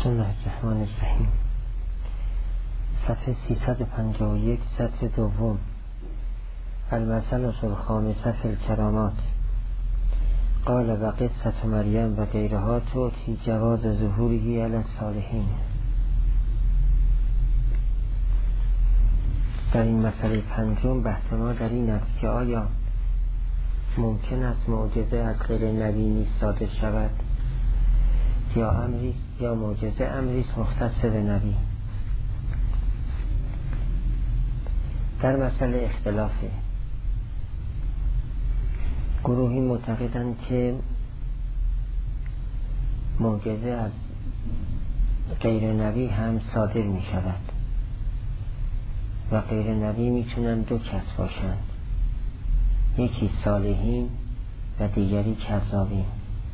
بسم الله الرحمن الرحیم. صفحه 351 سطر دوم. المثل الخامسه فی الکرامات. قال و قصة مریم و غیرها تعطی جواز ظهوره علی الصالحین. در این مسئله پنجم بحث ما در این است که آیا ممکن است معجزه از غیر نبی نیز صادر شود یا معجزه امری مختص به نبی. در مسئله اختلافه. گروهی معتقدند که معجزه از غیر نبی هم صادر می شود و غیر نبی می تونند دو کس باشند، یکی صالحین و دیگری کذابین.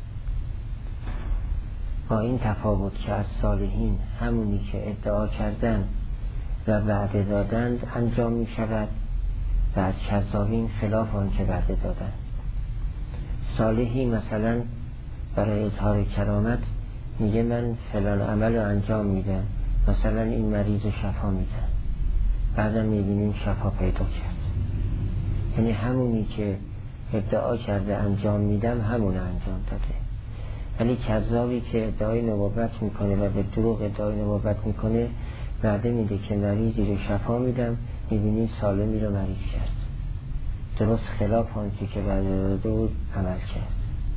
با این تفاوت که از صالحین همونی که ادعا کردند و وعده دادند انجام می شود و از کذابین خلاف آن که وعده دادند. صالحی مثلا برای اظهار کرامت میگه من فلان عمل رو انجام میدم، مثلا این مریض رو شفا میدم، بعدم میبینیم شفا پیدا کرد. یعنی همونی که ادعا کرده انجام میدم همون انجام داده. ولی کذابی که ادعای نبوت میکنه و به دروغ ادعای نبوت میکنه وعده میده که مریضی رو شفا میدم، میبینی سالمی رو مریض کرد، درست خلاف آنچه که وعده داده بود عمل کرد.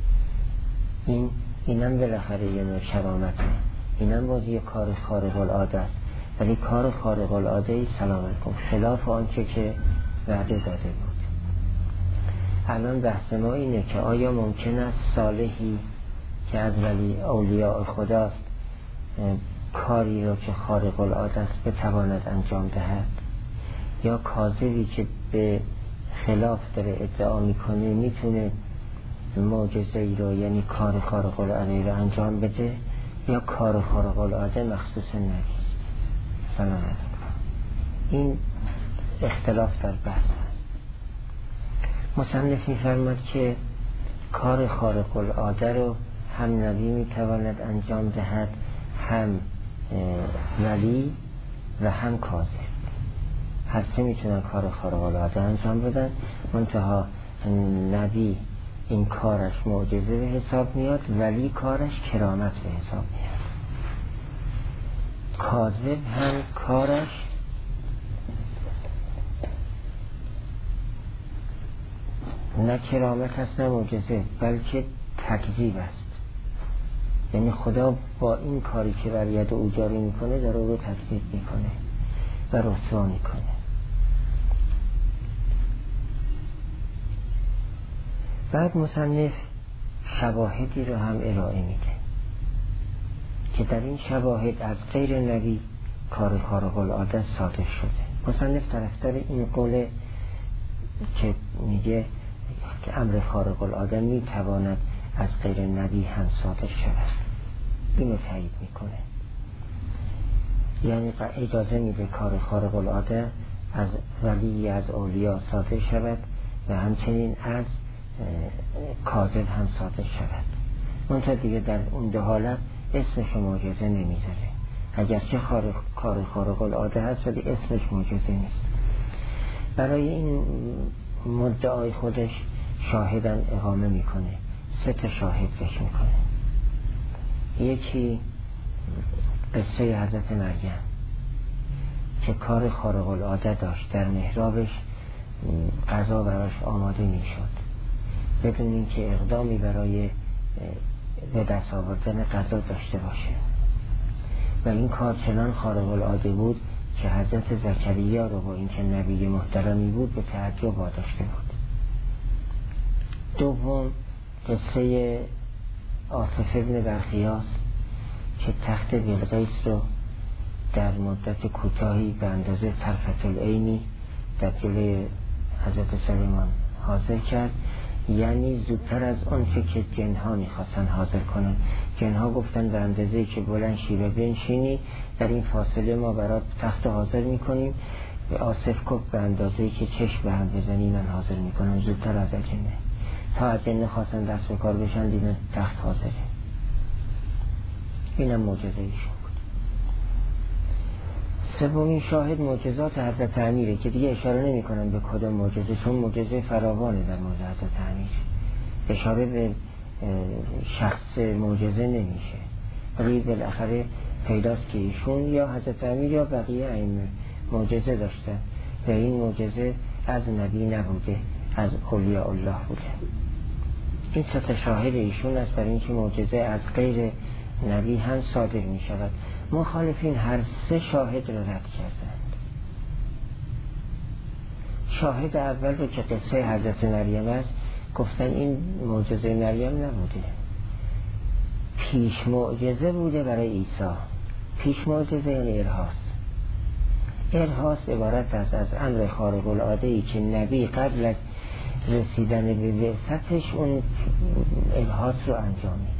اینم بالاخره یه نوع کرامته، اینم باز یه کار خارق العاده است، ولی کار خارق العاده ای سلام علیکم خلاف آنچه که وعده داده بود. الان بحث ما اینه که آیا ممکن است صالحی که از ولی اولیاء خداست کاری رو که خارق العاده است بتواند انجام دهد، یا کاذبی که به خلاف داره ادعا میکنه میتونه معجزه ای رو یعنی کار خارق العاده رو انجام بده، یا کار خارق العاده مخصوص نبی. سلام علیکم. این اختلاف در بحث است. مصنف می‌فرماید که کار خارق العاده رو هم نبی میتواند انجام دهد، هم ولی و هم کاذب. هر سه میتونن کار خارق العاده انجام بدن، منتها نبی این کارش معجزه به حساب میاد، ولی کارش کرامت به حساب میاد. کاذب هم کارش نه کرامت است نه معجزه، بلکه تکذیب است. یعنی خدا با این کاری که بر ید او جاری میکنه داره او رو تکذیب میکنه و رسوا میکنه. بعد مصنف شواهدی رو هم ارائه میده که در این شواهد از غیر نبی کار خارق العاده صادر شده. مصنف طرفدار این قوله که میگه که امر خارق العاده میتواند از غیر نبی هم صادر شود، اینو تایید میکنه. یعنی اجازه میده کار خارق العاده از ولی از اولیاء صادر شود و همچنین از کاذب هم صادر شود. منتها دیگه در اون دو حالت اسمش معجزه نمیذاره، اگرچه کار خارق العاده هست ولی اسمش معجزه نیست. برای این مدعای خودش شاهدن اقامه میکنه، 3 شاهد ذکر میکنه. یکی قصه حضرت مریم که کار خارق العاده داشت، در محرابش غذا براش آماده میشد بدون اینکه اقدامی برای به دست آوردن غذا داشته باشه، و این کار چنان خارق العاده بود که حضرت زکریا رو با اینکه نبی محترمی بود به تعجب واداشته بود. دوم قصه آصف ابن برخیاس که تخت بلقیس رو در مدت کوتاهی به اندازه طرفة العینی در جلوی حضرت سلیمان حاضر کرد، یعنی زودتر از آنچه که جنها میخواستن حاضر کنن. جنها گفتن به اندازه‌ای که بلند شی و بنشینی در این فاصله ما برات تخت حاضر میکنیم. به آصف گفت به اندازه‌ای که چشم به هم بزنی من حاضر میکنم، زودتر از اجنه. تا اجنه خواستن دست به کار بشن دیدن تخت حاضره. اینم معجزه ایشون بود. سومین شاهد معجزات حضرت امیره که دیگه اشاره نمی کنم به کدام معجزه، چون معجزه فراوانه در مورد حضرت امیر، اشاره به شخص معجزه نمیشه، ولی بالاخره پیداست که ایشون یا حضرت امیر یا بقیه ائمه معجزه داشتن و این معجزه از نبی نبوده، از اولیاء الله بوده. این سه شاهد ایشون است برای اینکه معجزه از غیر نبی هم صادر می شود. مخالفین هر سه شاهد را رد کردند. شاهد اول رو که قصه حضرت مریم است گفتن این معجزه مریم نبوده، پیش معجزه بوده برای عیسی. پیش معجزه یعنی ارهاس عبارت است از امر خارق العاده‌ای که نبی قبل از رسیدن به بعثتش اون ارهاس رو انجام میده.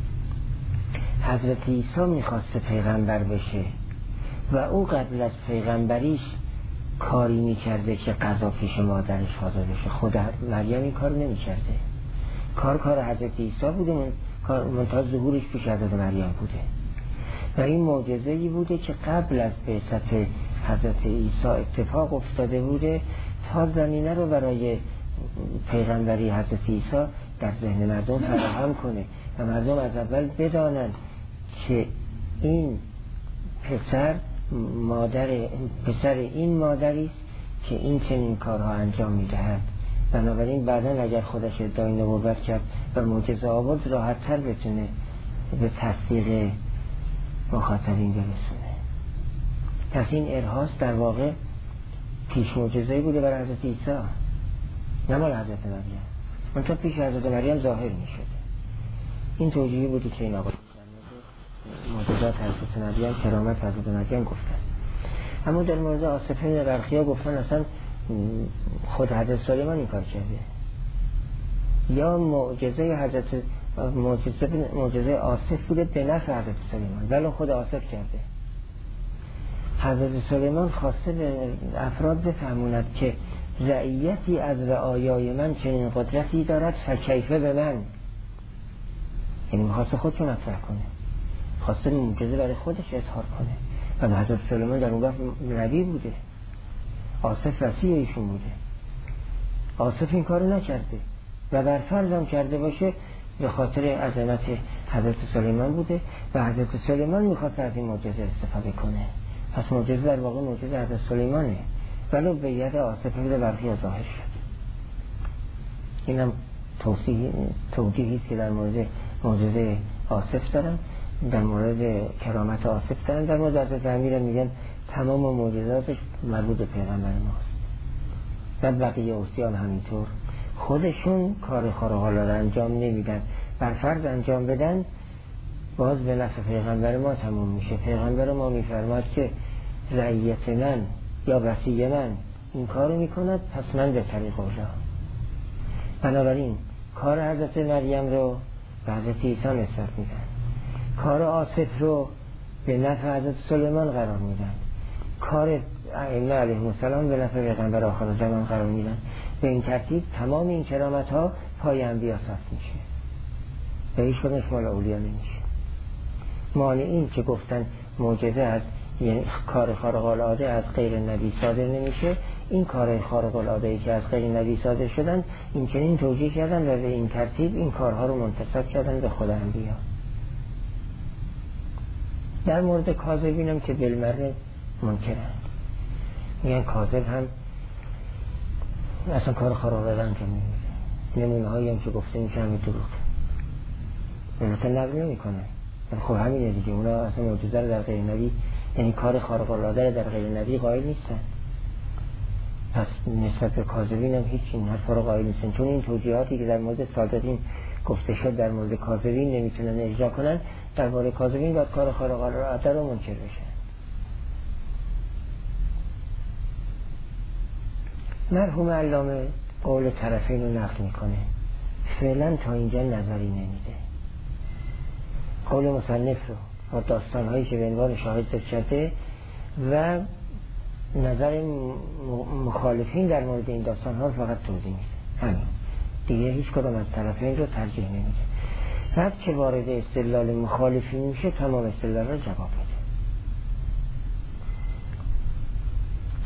حضرت عیسی میخواست پیغمبر بشه و او قبل از پیغمبریش کاری میکرده که قضا پیش مادرش حاضر بشه. خود مریم این کار نمیکرده، کار حضرت عیسی بوده، منتها ظهورش پیش حضرت مریم بوده و این معجزه‌ای بوده که قبل از بعثت حضرت عیسی اتفاق افتاده بوده تا زمینه رو برای پیغمبری حضرت عیسی در ذهن مردم فراهم کنه و مردم از اول بدانند که این پسر این مادری است که این چنین کارها انجام میدهد. بنابراین بعداً اگر خودش ادعای نبوت کرد و معجزه آورد راحت‌تر بتونه به تصدیق مخاطبین برسونه. پس این ارهاس در واقع پیش معجزه‌ای بوده برای حضرت عیسی، نه مال حضرت مریم. منتها پیش حضرت مریم ظاهر می‌شده. این توجیهی بودی که این آقا معجزات حضرت مریم، کرامت حضرت مریم گفتن. اما در مورد آصفین برخیا گفتن اصلا خود حضرت سلیمان این کار کرده، یا معجزه آصف بوده به نفع حضرت سلیمان، ولی خود آصف کرده. حضرت سلیمان خواسته به افراد بفهموند که رعیتی از رعایای من چنین قدرتی دارد فکیفه به من، یعنی میخواسته خودشون مطرح کنه، خواسته معجزه برای خودش اظهار کنه و حضرت سلیمان در اون وقت نبی بوده، آصف وصی ایشون بوده. آصف این کارو نکرده و بر فرضم کرده باشه به خاطر عظمت حضرت سلیمان بوده و حضرت سلیمان میخواست از این معجزه استفاده کنه. پس معجزه در واقع معجزه حضرت سلیمانه، ولو به ید آصف بوده برخی ظاهر شد. اینم توجیهی است که در مورد معجزه آصف دارن، در مورد کرامت آصف دارن. در مورد حضرت امیر میگن تمام معجزاتش مربوط به پیغمبر ماست و بقیه اوصیان همینطور. خودشون کار خارق‌العاده انجام نمیدن، بر فرض انجام بدن باز به نفع پیغمبر ما تموم میشه. پیغمبر ما میفرماد که رعیت من یا وصی من این کارو میکند، پس من به طریق اولا. بنابراین کار حضرت مریم رو به حضرت عیسی نسبت میدن، کار آصف رو به نفع حضرت سلیمان قرار میدن، کار ائمه علیهم السلام به نفع پیغمبر آخر زمان قرار میدن. به این ترتیب تمام این کرامت ها پای انبیا ثبت میشه و هیچ کدومش مال اولیا نمیشه. مانعین که گفتن معجزه از یعنی کار خارق العاده از غیر نبی صادر نمیشه، این کار خارق العاده ای که از غیر نبی صادر شدن این چنین توجیه کردن و به این ترتیب این کارها رو منتسب کردن به خود انبیا. در مورد کاذبین هم که بالمره منکرن، میگن کاذب هم اصلا کار خارق العاده انجام نمیده. نمونه هایی هم که گفته میشه همین دروغ، البته نقل نمیکنه. خب همینه دیگه، اونا اصلا معجزه رو در غیر نبی، یعنی کار خارق العاده رو در غیر نبی قائل نیستن. پس نسبت به کاذبین هم هیچ این حرفا رو قائل نیستن، چون این توجیهاتی که در مورد صادقین گفته شد در مورد کاذبین نمیتونن اجرا کنن، در مورد کاذبین باید کار خارق العاده رو منکر بشن. مرحوم علامه قول طرفین رو نقل میکنه، فعلا تا اینجا نظری نمیده. قول مصنف رو با داستانهایی که به عنوان شاهد ذکر کرده و نظر مخالفین در مورد این داستانها فقط توضیح میده، همین دیگه. هیچ کدام از طرفین رو ترجیح نمیده. بعد که وارد استدلال مخالفین میشه تمام استدلال رو جواب میده.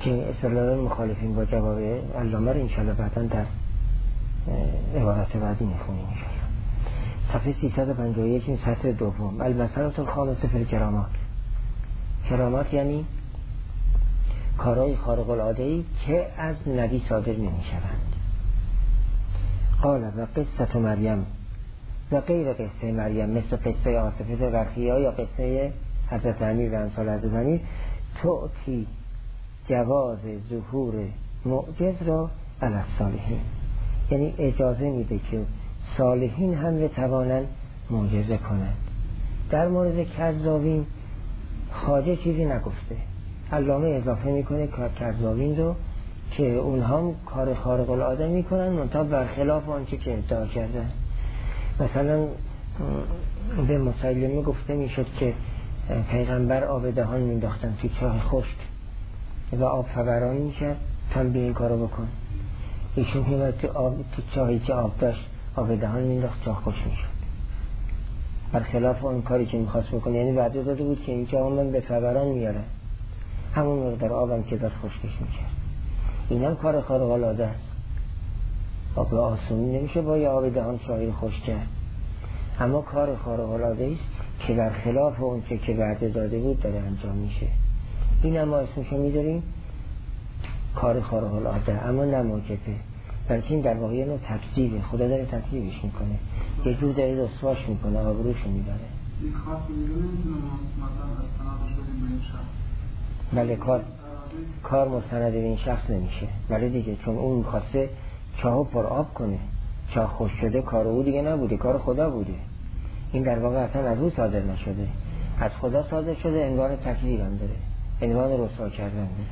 که اصطلاح مخالفین با جواب علامه رو انشاءالله بعدا در عبارت بعدی میخونیم انشاءالله. صفحه 351 این سطر دوم. المسأله الخامسه فی الکرامات. کرامات یعنی کارهای خارق العاده‌ای که از نبی صادر نمی‌شوند. قال و قصه مریم و غیر قصه مریم مثل قصه آصفه برخیه یا قصه حضرت امیر و امثال حضرت امیر تعطی جواز ظهور معجز را علی الصالحین، یعنی اجازه میده که صالحین هم بتوانند معجزه کنند. در مورد کذابین خواجه چیزی نگفته، علامه اضافه میکنه کذابین رو که اونها هم کار خارق العاده میکنن منتها برخلاف آنچه که ادعا کردن. مثلا به مسیلمه گفته میشد که پیغمبر آب دهان مینداختن توی چاه خشک و آب فوران میشد، تا به این کارو بکن. ایشون همه تو چاهی که آب داشت آب دهان مینداخت، چاه خشک میشد. برخلاف اون کاری که میخواست بکنه، یعنی وعده داده بود که این چاه من به فوران میاره، همون مقدار آبم که داشت خشکش میکرد. این هم کار خارق العاده است. آب آسونی نمیشه با یه آب دهان چاهی خشک کرد، اما کار خارق العاده است که برخلاف اون که وعده داده بود داره انجام میشه. این هم ما اسمشو میذاریم کار خارق العاده، اما نه معجزه، بلکه این در واقع یه نوع تکذیبه. خدا داره تکذیبش میکنه، یه جور داره رسواش میکنه، آبروشو میبره. این خاصی نمیتونه مثلا استنادش بدیم به این شخص. بله، کار مستند به این شخص نمیشه. بله دیگه، چون اون میخواسته چاهو پر آب کنه، چاه خوش شده، کار او دیگه نبوده، کار خدا بوده. این در واقع اصلا از او صادر نشده، از خدا صادر شده. عنوان تکذیب هم داره، عنوان رسوا کردن داره.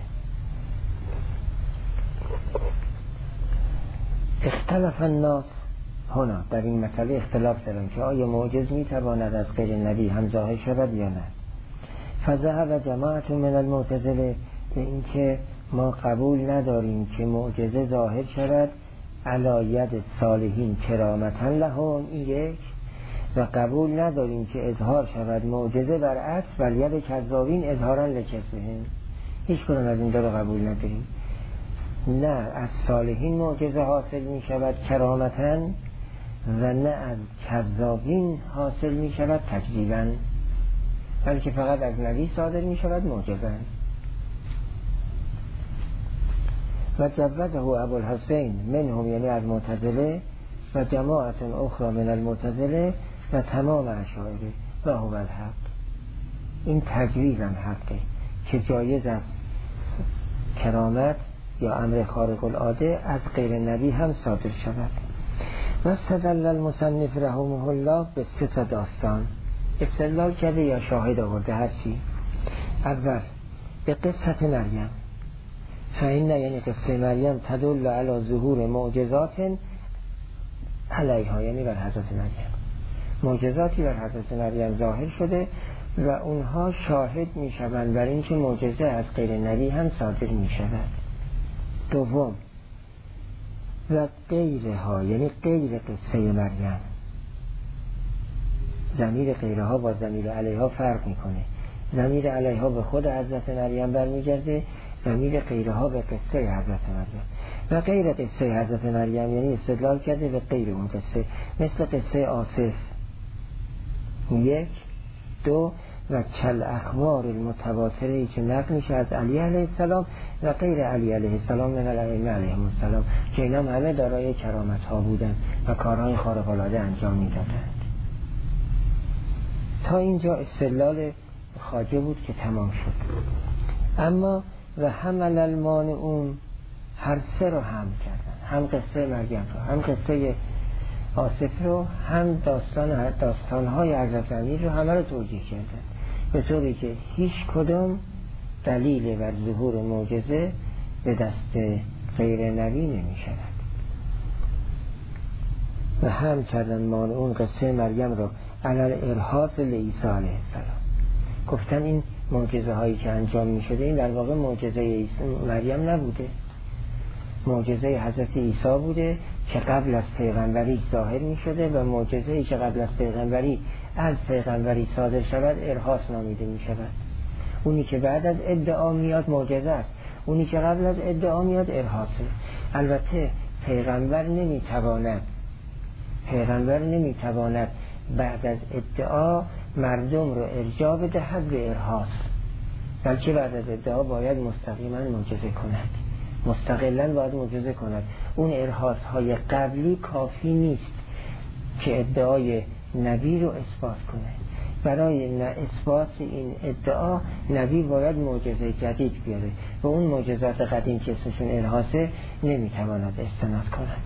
اختلاف الناس هنا، در این مسئله اختلاف دارن که آیا معجز میتواند از غیر نبی هم ظاهر شود یا نه. فذهب جماعت من المعتزله به این که ما قبول نداریم که معجزه ظاهر شود علی ید صالحین کرامتا لهم، این یک، و قبول نداریم که اظهار شود معجزه برعکس بر ید کذابین اظهارا لکسبهم. هیچ کنم از این دو رو قبول نداریم. نه از صالحین معجزه حاصل می شود کرامتا و نه از کذابین حاصل می شود تکذیبا، بلکه فقط از نبی صادر می شود معجزه. و جوزه ابوالحسین منهم، یعنی از معتزله، و جماعت اخرى من المعتزله و تمام اشاعره و هو الحق. این تجویز هم حقه که جایز است کرامت یا امر خارق العاده از غیر نبی هم صادر شود. و استدل المصنف رحمه الله به 3 داستان استدلال کرده یا شاهد آورده هرچی. اول به قصه مریم، فإن یعنی قصه مریم تدل علی ظهور معجزات علیها، یعنی بر حضرت مریم معجزاتی بر حضرت مریم ظاهر شده و اونها شاهد می شوند بر این که معجزه از غیر نبی هم صادر می شود. دوم و غیرها، یعنی غیر قصه مریم. ضمیر غیرها با ضمیر علیها فرق میکنه. ضمیر علیها به خود حضرت مریم برمیگرده، ضمیر غیرها به قصه حضرت مریم. و غیر قصه حضرت مریم یعنی استدلال کرده به غیر اون قصه، مثل قصه آصف 1 2 و کل اخبار المتواتره که نقل میشه از علی علیه السلام و غیر علی علیه السلام من الائمه علیهم السلام، که اینا همه دارای کرامت ها بودن و کارهای خارق العاده انجام میدادند. تا اینجا استدلال خواجه بود که تمام شد. اما و حمل المانعون هر 3 رو هم کردن، هم قصه مریم رو، هم قصه آصف رو، هم داستان‌های حضرت امیر رو، همه رو توجیه کردن، به طوری که هیچ کدام دلیل بر ظهور معجزه به دست غیر نبی نمی شود. و هم کردن مانعون قصه مریم رو علل ارهاس لعیسی علیه السلام. گفتن این معجزه هایی که انجام می شده این در واقع معجزه مریم نبوده، معجزه حضرت عیسی بوده که قبل از پیغمبری ظاهر می شده و معجزه‌ای که قبل از پیغمبری از پیغمبری صادر شود ارهاس نامیده می شود. اونی که بعد از ادعا میاد معجزه است، اونی که قبل از ادعا میاد ارهاصه. البته پیغمبر نمیتواند بعد از ادعا مردم رو ارجاع بدهد به ارهاص، بلکه بعد از ادعا باید مستقیما معجزه کند، مستقلا باید معجزه کند. اون ارهاص های قبلی کافی نیست که ادعای نبی رو اثبات کنه. برای اثبات این ادعا نبی باید معجزه جدید بیاره و اون معجزات قدیم که اسمشون ارهاصه نمیتواند استناد کند.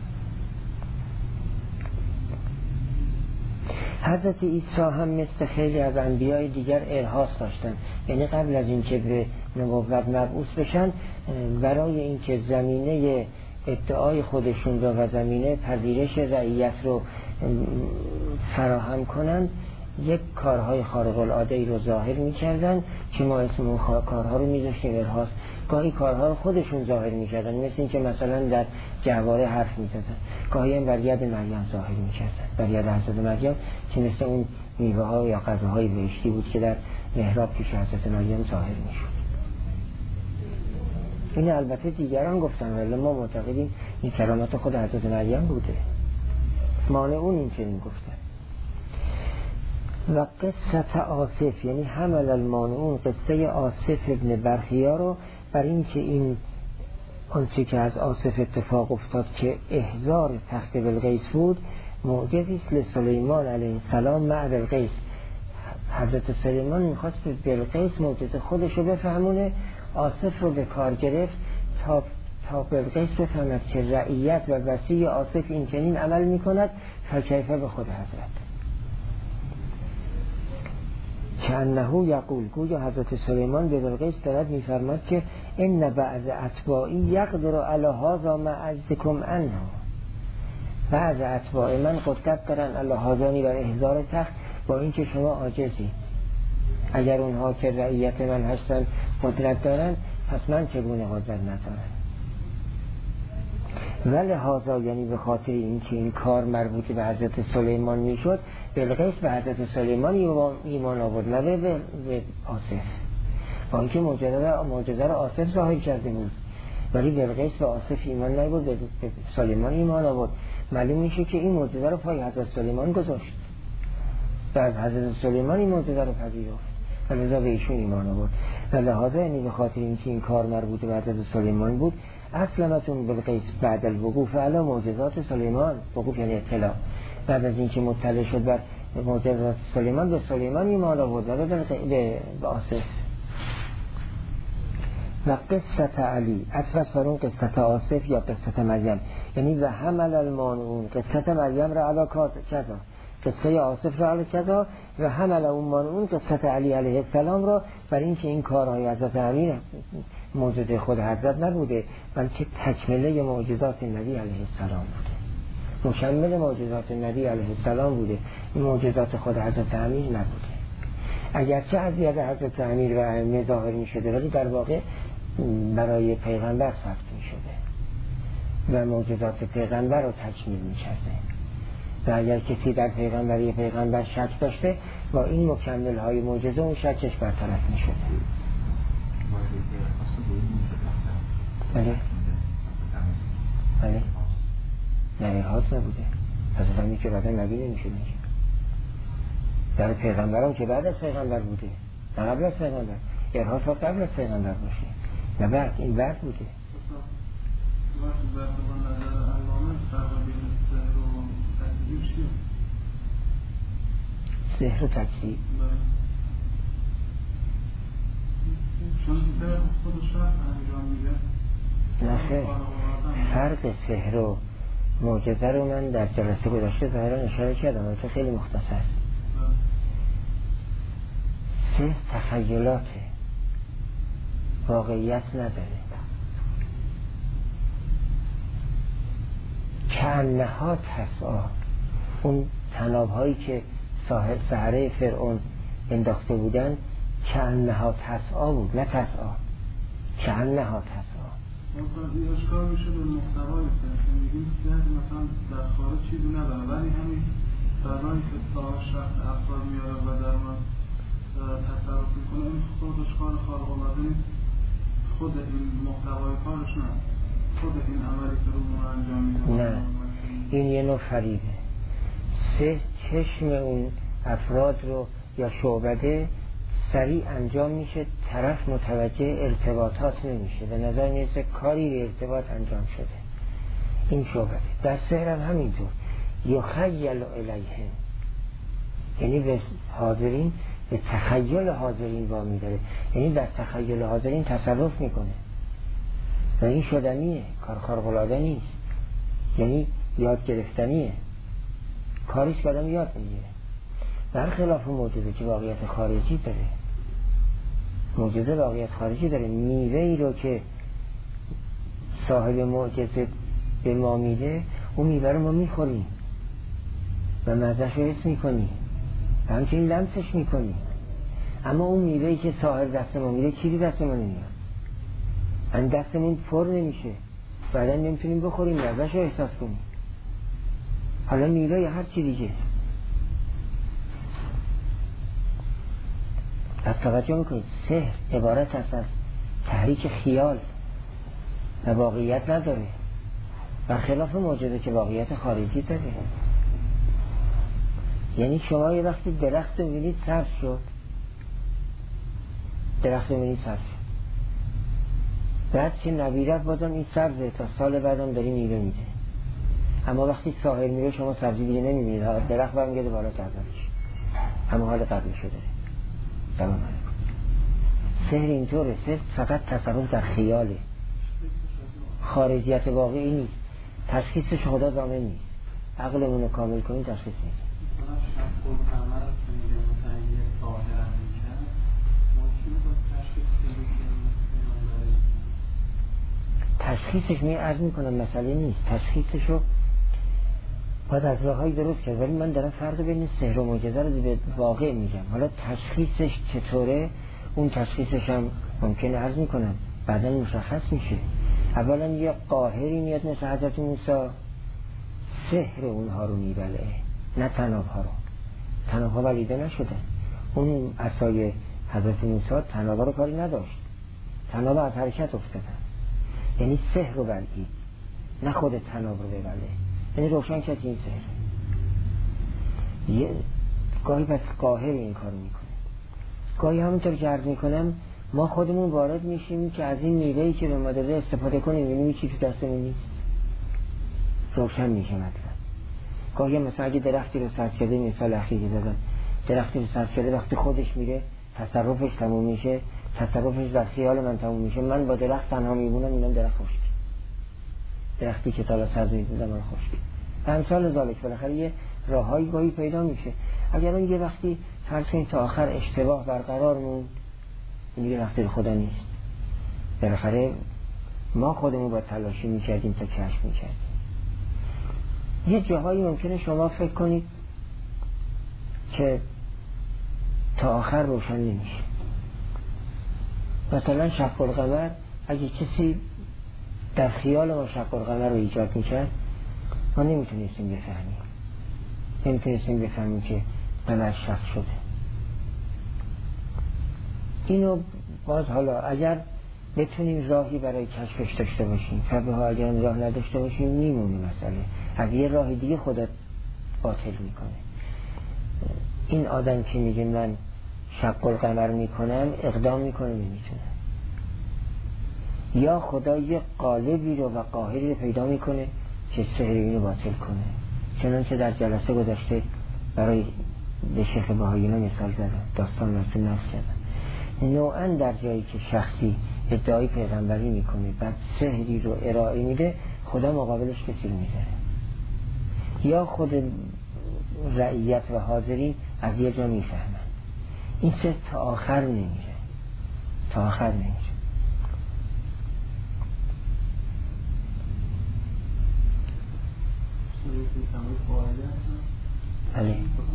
حضرت عیسی هم مثل خیلی از انبیای دیگر ارهاص داشتن، یعنی قبل از اینکه به نبوت مبعوث بشن برای اینکه زمینه ادعای خودشون رو و زمینه پذیرش رعیت رو فراهم کنن یک کارهای خارق العاده ای رو ظاهر می‌کردن که ما اسم اون کارها رو می‌ذاشتیم ارهاص. گاهی کارها رو خودشون ظاهر می‌کردن، مثل اینکه مثلا در جواره حرف می‌زدن، گاهی هم بر ید مریم ظاهر می‌کردن، بر ید حضرت مریم که مثل اون میوه‌ها یا غذاهای بهشتی بود که در محراب پیش حضرت مریم ظاهر می‌شد. این البته دیگران گفتن ولی ما معتقدیم این کرامت خود حضرت مریم بوده. مانعون این که این گفتن. و قصه آصف، یعنی حمل المانعون قصه آصف ابن برخیا رو بر این که این آنچه که از آصف اتفاق افتاد که احضار تخت بلقیس بود معجزی است لسلیمان علیه السلام مع بلقیس. حضرت سلیمان میخواست به بلقیس معجزه خودش رو بفهمونه، آصف رو به کار گرفت تا بلقیس بفهمد که رعیت و وصی آصف این چنین عمل میکند فکیفه به خود حضرت. که انهو یقول، گویا حضرت سلیمان به بلقیس دارد میفرماد که ان بعض اتباعی یقدر علی هذا ما عجزکم عنه، بعض اتباع من قدرت دارن علی هذانی بر احضار تخت با اینکه شما عاجزی. اگر اونها که رعیت من هستن قدرت دارن پس من چگونه قدرت ندارم؟ ولی هذا یعنی به خاطر اینکه این کار مربوط به حضرت سلیمان میشد بلقیس به حضرت سلیمان ایمان آورد، نه به آصف، با اینکه معجزه را آصف ظاهر کرده بود ولی بلقیس به آصف ایمان نبود، به سلیمان ایمان آورد. معلوم میشه که این معجزه رو پای حضرت سلیمان گذاشت و از حضرت سلیمان این معجزه رو پذیرفت و لذا به ایشون ایمان آورد. و لحاظا یعنی به خاطر اینکه این کار مربوط به حضرت سلیمان بود اسلمتون بلقیس بعد الوقوف علی معجزات سلیمان، وقوف یعنی اطلاع، بعد از اینکه مطلع شد بر معجزات سلیمان به سلیمان ایمان آورد و به آصف. و قصه علی عطف بر اون قصه آصف یا قصه مریم، یعنی و حمل المانعون قصه مریم را علی کذا، قصه آصف را علی کذا و حمل اون مانعون قصه علی علیه السلام را بر این که این کارهای حضرت علی معجزه خود حضرت نبوده بلکه تکمله معجزات نبی علیه السلام بوده، مکمل معجزات نبی علیه السلام بوده، معجزات خود حضرت امیر نبوده. اگرچه از ید حضرت امیر و ائمه ظاهر می شده ولی در واقع برای پیغمبر ثبت می شده و معجزات پیغمبر رو تکمیل می کرده و اگر کسی در پیغمبری پیغمبر شک داشته با این مکمل های معجزه اون شکش برطرف می شده. بله نه ارهاص نبوده، پس فهمی که بعدا نبی نمیشه میشه. در پیغمبرم که بعد از پیغمبر بوده نه قبل از پیغمبر، ارهاص ها قبل از پیغمبر باشه نه بعد، این بعد بوده. سحر و تکذیب نه، فرق سحر و معجزه رو من در جلسه گذشته ظاهرا اشاره کردم البته خیلی مختصر. سحر تخیلاته، واقعیت نداره. کانها تسعی، اون طناب هایی که سحره فرعون انداخته بودن کانها تسعی بود نه تسعی، کانها تسعی. مثلا اشکال میشه به محتوای سحر، میگیم سحر مثلا در خارج چیزی نداره ولی همین فرمانی که صاحب شخص افراد میاره و در من تصرف میکنه این خودش کار خارق العاده نیست. خود این محتوای کارش نه، خود این عملی که رو ما انجام میده. نه، این یه نوع فریبه. چشم اون افراد رو یا شعبده سریع انجام میشه، طرف متوجه ارتباطات نمیشه، به نظر میرسه کاری به ارتباط انجام شده. این شعبده. در سحر هم همینطور، یخیل الیهم، یعنی به حاضرین، به تخیل حاضرین وامی داره، یعنی در تخیل حاضرین تصرف میکنه و این شدنیه، کار خارق‌العاده نیست، یعنی یاد گرفتنیه، کاریش که آدم یاد میگیره. برخلاف معجزه که واقعیت خارجی داره. معجزه واقعیت خارجی داره. میوه ای رو که صاحب معجزه به ما میده، اون میوه رو ما میخوریم و مزهش رو حس میکنیم و همچنین لمسش میکنیم. اما اون میوهی که صاحب دست ما میده چیزی دست ما نمیاد، این دستمون پر نمیشه، بعدا نمیتونیم بخوریم، مزهش رو احساس کنیم. حالا میوه یا هر چی دیگه. از توجه میکنید سحر عبارت است از تحریک خیال و واقعیت نداره، برخلاف معجزه که واقعیت خارجی داره. یعنی شما یه وقتی درخت رو میبینید سبز شد، درخت رو میبینید سبز شد، بعد که نبیرت بازم این سبزه، تا سال بعدم داری میوه میده. اما وقتی ساحل میره شما سبزی دیگه نمیبینید، درخت برمیگرده بالا تازه‌اش، اما حال قبلی شده. سلام علیکم. سحر اینطوره، سحر فقط تصرف در خیاله، خارجیت واقعی نیست، تشخیصش خدا ضامن نیست. عقلمون رو کامل کنیم تشخیص نیست. مثلا شب کل قمر که میگه مثلا یه ساحر هم میکن، ما چی میتونست تشخیص کنیم؟ تشخیصش عرض میکنم مسئله نیست، تشخیصش رو باید از راههایی درست کرد، ولی من دارم فرق بین سحر و معجزه رو به واقع میگم. حالا تشخیصش چطوره، اون تشخیصش هم ممکنه عرض میکنم بعدا مشخص میشه. اولا یه قاهری میاد مثل حضرت موسی، سحر اونها رو میبله، نه تنابها رو. تنابها ولیده نشدن. اون عصای حضرت موسی تنابها رو کاری نداشت، تنابها از حرکت افتادن، یعنی سحر رو بلید، نه خود تناب رو ببله. یعنی روشن کرد این سحر. گاهی پس قاهر این کار میکنه، گاهی همونطور که عرض میکنم ما خودمون وارد میشیم که از این میوهی که به ما داده استفاده کنیم، یعنی چی تو دستمون نیست، روشن میشه مطلب. گاهی مثلا اگه درختی رو سرد کرده، مثال اخیری دادم، درختی رو سرد کرده وقتی خودش میره تصرفش تموم میشه، تصرفش در خیال من تموم میشه، من با درخت تنها میمونم، اینم درخت خشک، درختی که تالا سرد میده من خشک. امثال ذالک بالاخره یه راههایی گاهی پیدا میشه. اگر اون یه وقتی فرض کنید تا آخر اشتباه برقرار موند، این دیگه وقتی خدا نیست. بالاخره ما خودمون با تلاشی میکردیم تا کشف میکردیم. یه جاهایی ممکنه شما فکر کنید که تا آخر روشن نمیشه. مثلا شق القمر، اگه کسی در خیال ما شق القمر رو ایجاد میکرد، ما نمیتونستیم بفهمیم که قمر شق شده. اینو باز حالا اگر بتونیم راهی برای کشفش داشته باشیم، فبها اگر راه نداشته باشیم میمونه مسئله، از یه راه دیگه خدا باطل میکنه. این آدم که میگه من شق القمر میکنم، اقدام میکنه نمیتونه، یا خدا یه قالبی رو و قاهری رو پیدا میکنه که سحر اینو باطل کنه. چنانچه در جلسه گذشته برای به شیخ بهایینا مثال زدن، داستان رسول نفس کردن. نوعا در جایی که شخصی ادعای پیغمبری میکنه بعد سحری رو ارائه میده، خدا مقابلش کسی رو میذاره، یا خود رعیت و حاضرین از یه جا میفهمن. این سحر تا آخر نمیره، تا آخر نمیره. بله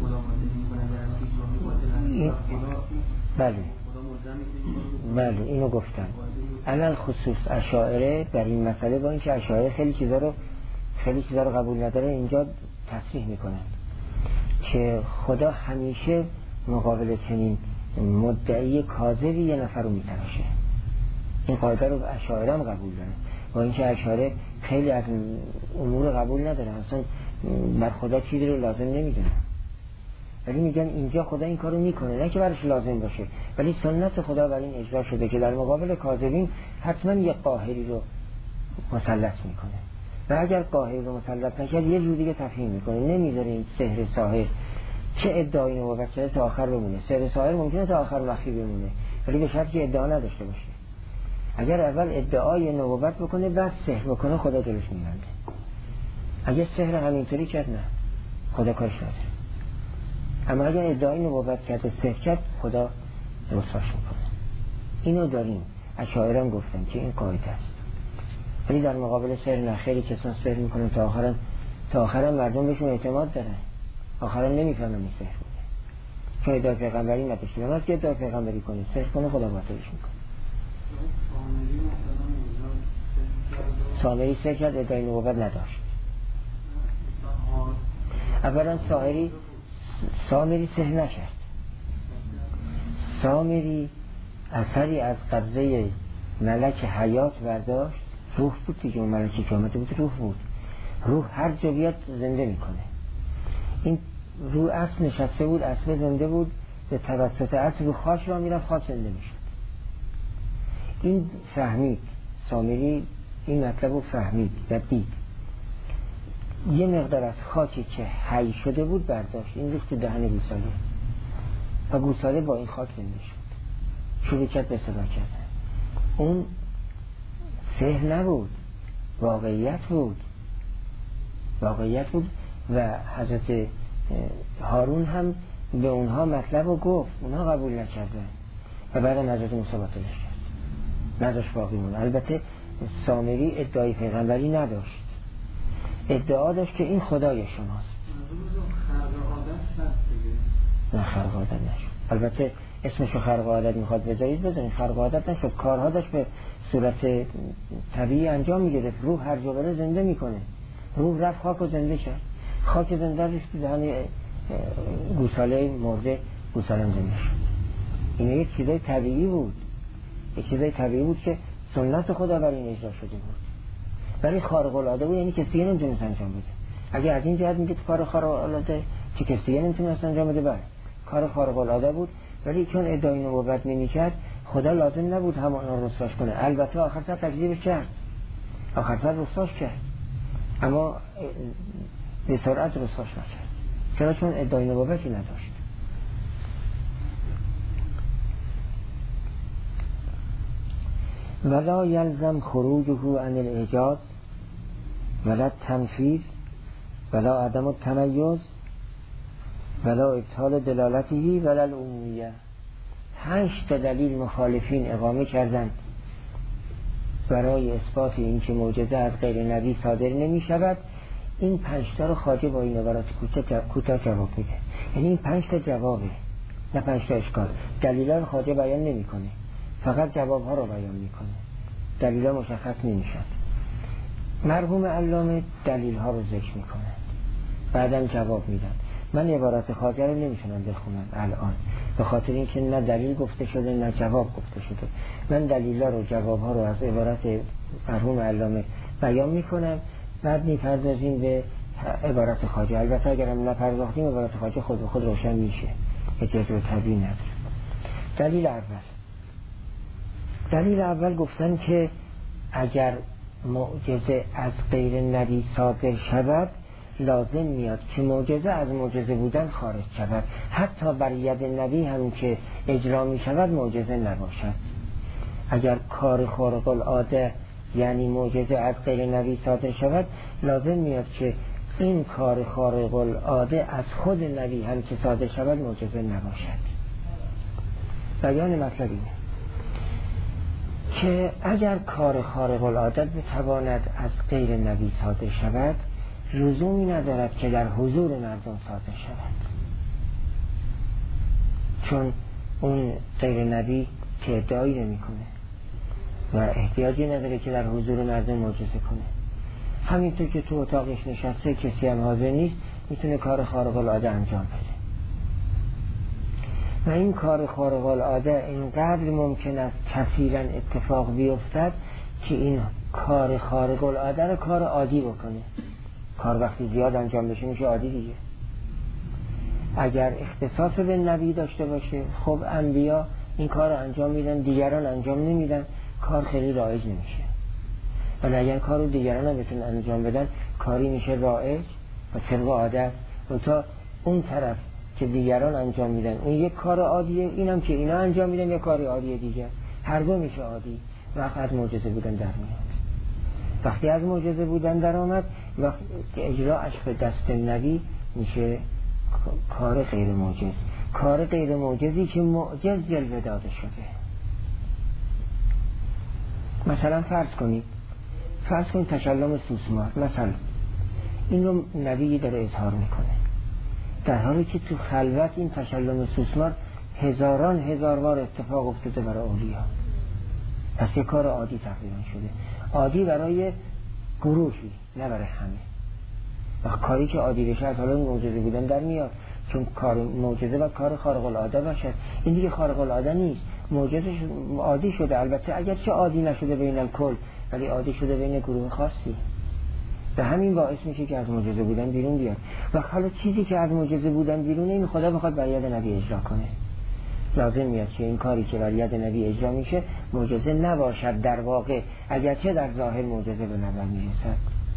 بله اینو گفتم. علل خصوص اشاعره در این مسئله، با اینکه اشاعره خیلی چیزا رو قبول نداره، اینجا تصریح میکنن که خدا همیشه مقابل چنین مدعی کاذبی یه نفر رو میتراشه. این قاعده رو اشاعره هم قبول دارن، با اینکه اشاعره خیلی از امور قبول ندارن، اصلا بر خدا چیزی رو لازم نمیدونن، ولی میگن اینجا خدا این کارو میکنه، نه که برش لازم باشه، ولی سنت خدا بر این اجرا شده که در مقابل کاذبین حتما یه قاهری رو مسلط میکنه و اگر قاهری رو مسلط نکرد یه جور دیگه تفهیم میکنه، نمیذاره این سحر ساحر چه ادعای نبوت کرده تا آخر بمونه. سحر ساحر ممکنه تا آخر مخفی بمونه ولی به شرطی که ادعا نداشته باشه. اگر اول ادعای نبوت بکنه بعد سحر بکنه خدا جلوش میبنده. اگر سحر همینطوری کرد نه، خدا کارش نداره. اما اگر ادعای نبوت کرد و سحر کرد خدا رسواش میکنه. اینو داریم. اشاعره هم گفتن که این قاعده است. ولی در مقابل سحر نه، خیلی کسان سحر میکنن تا آخرم مردم بهشون اعتماد دارن، آخرم نمیفهمن این سحر بوده، چون ادعای پیغمبری نداشته. اما که ادعای پیغمبری کنه سحر کنه خدا باطلش میکنه. سامری سحر کرد ادعای نبوت نداشت. اولا سامری سحر نکرد. سامری اثری از قبضه ملک حیات برداشت، روح بود دیگه، اون ملکی که آمده بود روح بود. روح هر جا بیاد زنده میکنه. این روح اصل نشسته بود، اصل زنده بود، به توسط اصل رو خاک را میرفت، خاک زنده میشد. این فهمید، سامری این مطلب رو فهمید و دید. یه مقدار از خاکی که حی شده بود برداشت، این ریخت دهن گوساله و گوساله با این خاک زنده شد، شروع کرد به صدا کردن. اون سحر نبود، واقعیت بود و حضرت هارون هم به اونها مطلب رو گفت، اونها قبول نکردن و بعدم حضرت موسی باطلش کرد، نداشت باقی مون. البته سامری ادعای پیغمبری نداشت، ادعا داشت که این خدای شماست. نه خرق عادت نشد. البته اسمشو خرق عادت میخواد بذارید بزنید، خرق عادت نشد. کارها داشت به صورت طبیعی انجام میگرفت. روح هر جا بره زنده میکنه. روح رفت خاک و زنده کرد، خاک زنده ریخت دهن گوساله مرده، گوساله زنده شد. این یک چیزای طبیعی بود، که سنت خدا بر این اجرا شده بود، ولی خارق العاده بود، یعنی کسی دیگه نمیتونست انجام بده. اگه از این جهت میگه کار خارق العاده که کسی دیگه نمیتونست انجام بده، بله کار خارق العاده بود، ولی چون ادعای نبوت نمیکرد خدا لازم نبود همانا رو رسواش کنه. البته آخر سر تکذیبش کرد، آخر سر رسواش کرد، اما به سرعت رسواش نکرد، چون ادعای نبوتی نداشت. ولا یلزم خروجه عن الاعجاز ولا التنفیر ولا عدم التمیز ولا ابطال دلالته ولا العمومیه. 5 دلیل مخالفین اقامه کردند برای اثبات این که معجزه از غیر نبی صادر نمی شود. این 5 تا رو خواجه با این عبارات کوتاه جواب میده. یعنی این 5 تا جوابه، نه 5 تا اشکال. دلیلا رو خواجه بیان نمی کنه، فقط جواب ها رو بیان میکنه، دلیل ها مشخص نمیشد. مرحوم علامه دلیل ها رو ذکر میکنه، بعدم جواب میدن. من عبارت خواجه رو نمیتونم بخونم الان، به خاطر اینکه نه دلیل گفته شده نه جواب گفته شده. من دلیل ها رو، جواب ها رو از عبارت مرحوم علامه بیان میکنم، بعد میپردازیم به عبارت خواجه. البته اگرم نپرداختیم عبارت خواجه خود به خود روشن میشه، اجازه طبیعی نداره. دلیل اول گفتن که اگر معجزه از غیر نبی صادر شود لازم میاد که معجزه از معجزه بودن خارج شود، حتی بر ید نبی هم که اجرا می شود معجزه نباشد. اگر کار خارق العاده یعنی معجزه از غیر نبی صادر شود لازم میاد که این کار خارق العاده از خود نبی هم که صادر شود معجزه نباشد. بیان مطلب اینه که اگر کار خارق العاده بتواند از غیر نبی صادر شود لزومی ندارد که در حضور مردم صادر شود، چون اون غیر نبی که ادعایی نمی کنه و احتیاجی نداره که در حضور مردم معجزه کنه. همینطور که تو اتاقش نشسته کسی هم حاضر نیست میتونه کار خارق العاده انجام بده. و این کار خارق العاده اینقدر ممکن است کثیرا اتفاق بیفتد که این کار خارق العاده رو کار عادی بکنه. کار وقتی زیاد انجام بشه میشه عادی دیگه. اگر اختصاص به نبی داشته باشه، خب انبیا این کار رو انجام میدن، دیگران انجام نمیدن، کار خیلی رایج نمیشه. ولی اگر کار رو دیگران هم بتونن انجام بدن، کاری میشه رایج و طبق عادت. و تا اون طرف که دیگران انجام میدن اون یک کار عادیه، اینم که اینا انجام میدن یک کار عادیه دیگه، هر دو میشه عادی. وقت از معجزه بودن در میاد. وقتی از معجزه بودن در آمد، وقتی اجراش به دست نبی میشه کار غیر معجز. کار غیر معجزی که معجز جلوه داده شده. مثلا فرض کنید تکلم سوسمار، مثلا این رو نبی داره اظهار میکنه، در حالی که تو خلوت این تکلم سوسمار هزار بار اتفاق افتاده برای اولیا. پس یک کار عادی تقریبا شده، عادی برای گروهی نه برای همه. و کاری که عادی بشه از حالا معجزه بودن در میاد، چون کار معجزه و کار خارق العاده باشه. این دیگه خارق العاده نیست، معجزه عادی شده. البته اگرچه عادی نشده بین الکل، ولی عادی شده بین گروه خاصی. و همین باعث میشه که از معجزه بودن بیرون بیاد. و حالا چیزی که از معجزه بودن بیرونه، این خدا بخواد بر ید نبی اجرا کنه، لازم میاد که این کاری که بر ید نبی اجرا میشه معجزه نباشد در واقع، اگرچه در ظاهر معجزه به نظر میرسد.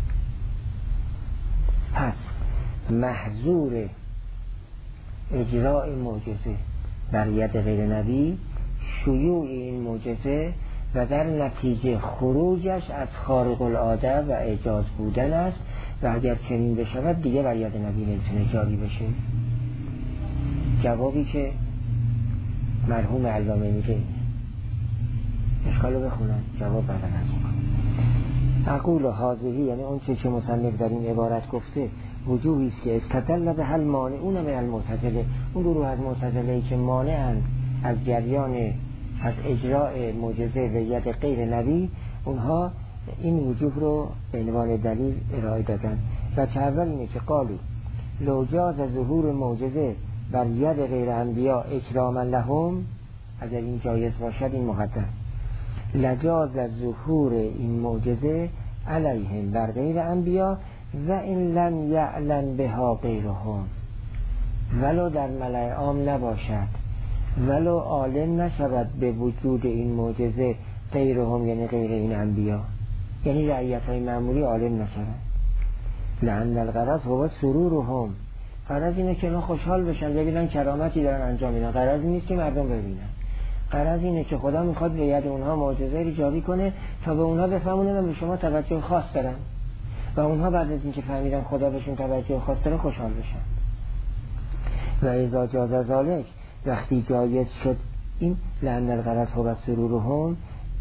پس محظور اجراء معجزه بر ید غیر نبی شیوع این معجزه و در نتیجه خروجش از خارق العاده و اعجاز بودن است. و اگر چنین بشود دیگه بر ید نبی نمیتونه جاری بشه. جوابی که مرحوم علامه میگه، اشکالو بخونن جواب بعدا از میکنم. اقول حاضری، یعنی اون چه که مصنف در این عبارت گفته، وجوهی است که استدل به هل مانعون من المعتزله، اون گروه از معتزله‌ای که مانعند از جریان از اجراء معجزه و ید غیر نبی، اونها این وجوه رو به عنوان دلیل ارائه دادن. و چه اول اینه که قالو لو جاز ظهور معجزه بر ید غیر انبیا اکراما لهم، اگر این جایز باشد این مقدم، لجاز ظهور این معجزه علیهم بر غیر انبیا و این لم یعلم بها غیرهم، ولو در ملأ عام نباشد، ولو عالم نشود به وجود این معجزه غیرهم، یعنی غیر این انبیا، یعنی رعیت های معمولی عالم نشود. لأن الغرض هو سرورهم، غرض اینه که ما خوشحال بشن، ببینن کرامتی دارن انجام میدن. غرض نیست که مردم ببینن، غرض اینه که خدا میخواد به ید اونها معجزه رو جاری کنه تا به اونها بفهمونه من به شما توجه خاص دارم، و اونها بعد از اینکه فهمیدن خدا بهشون توجه خاص داره خوشحال بشن. و اذا جاز ذلک، وقتی جایز شد این لأن الغرض هو سرورهم،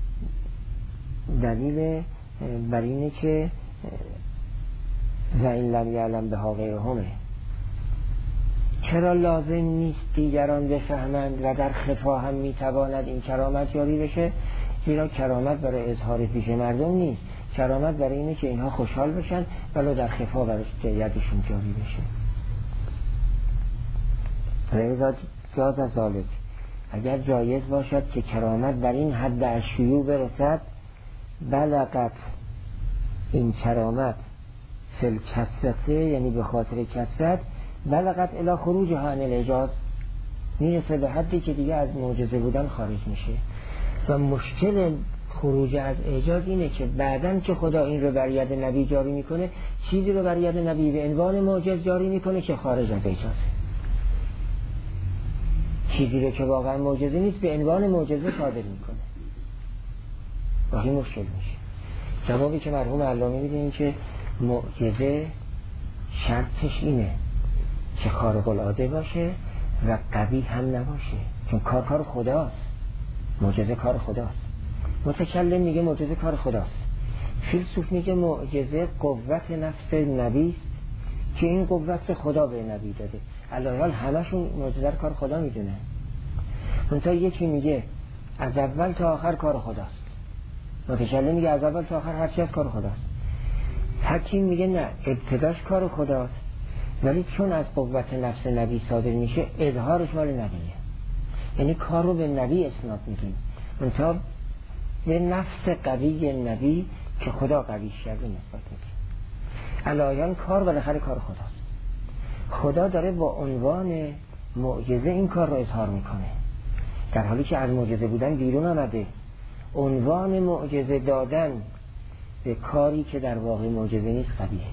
دلیل بر اینه که و این لم یعلم بها غیرهمه. چرا لازم نیست دیگران بفهمند و در خفا هم میتواند این کرامت جاری بشه؟ زیرا کرامت برای اظهار پیش مردم نیست، کرامت برای اینه که اینها خوشحال بشن ولو در خفا برای یدشون جاری بشه. و اذا جاز ذلک، اگر جایز باشد که کرامت در این حد از شیوع برسد، بلغت این کرامت فل کثرته، یعنی به خاطر کثرت، بلغت الی خروجها عن الاعجاز، میرسه به حدی که دیگه از معجزه بودن خارج میشه. و مشکل خروج از اعجاز اینه که بعدن که خدا این رو بر ید نبی جاری میکنه، چیزی رو بر ید نبی به عنوان معجز جاری میکنه که خارج از اعجازه، چیزی رو که واقعا معجزه نیست به عنوان معجزه صادر میکنه. واقعی مشکل میشه. جوابی که مرحوم علامه میده این که معجزه شرطش اینه که خارق العاده باشه و قوی هم نباشه، چون کار خداست. معجزه کار خداست. متکلم میگه معجزه کار خداست، فیلسوف میگه معجزه قوت نفس نبیست که این قوت خدا به نبی داده. علاوه همشون معجزه کار خدا میدونه. منتها یکی میگه از اول تا آخر کار خداست، متکلم میگه از اول تا آخر هر چی از کار خداست. حکیم میگه نه، ابتداش کار خداست، ولی چون از قوت نفس نبی صادر میشه اظهارش مال نبیه. یعنی کار رو به نبی اسناد میدیم، منتها به نفس قوی نبی که خدا قویش کرده نسبت میدیم. علایان کار بالاخره کار خداست. خدا داره با عنوان معجزه این کار رو اظهار میکنه، در حالی که از معجزه بودن بیرون آمده. عنوان معجزه دادن به کاری که در واقع معجزه نیست قبیحه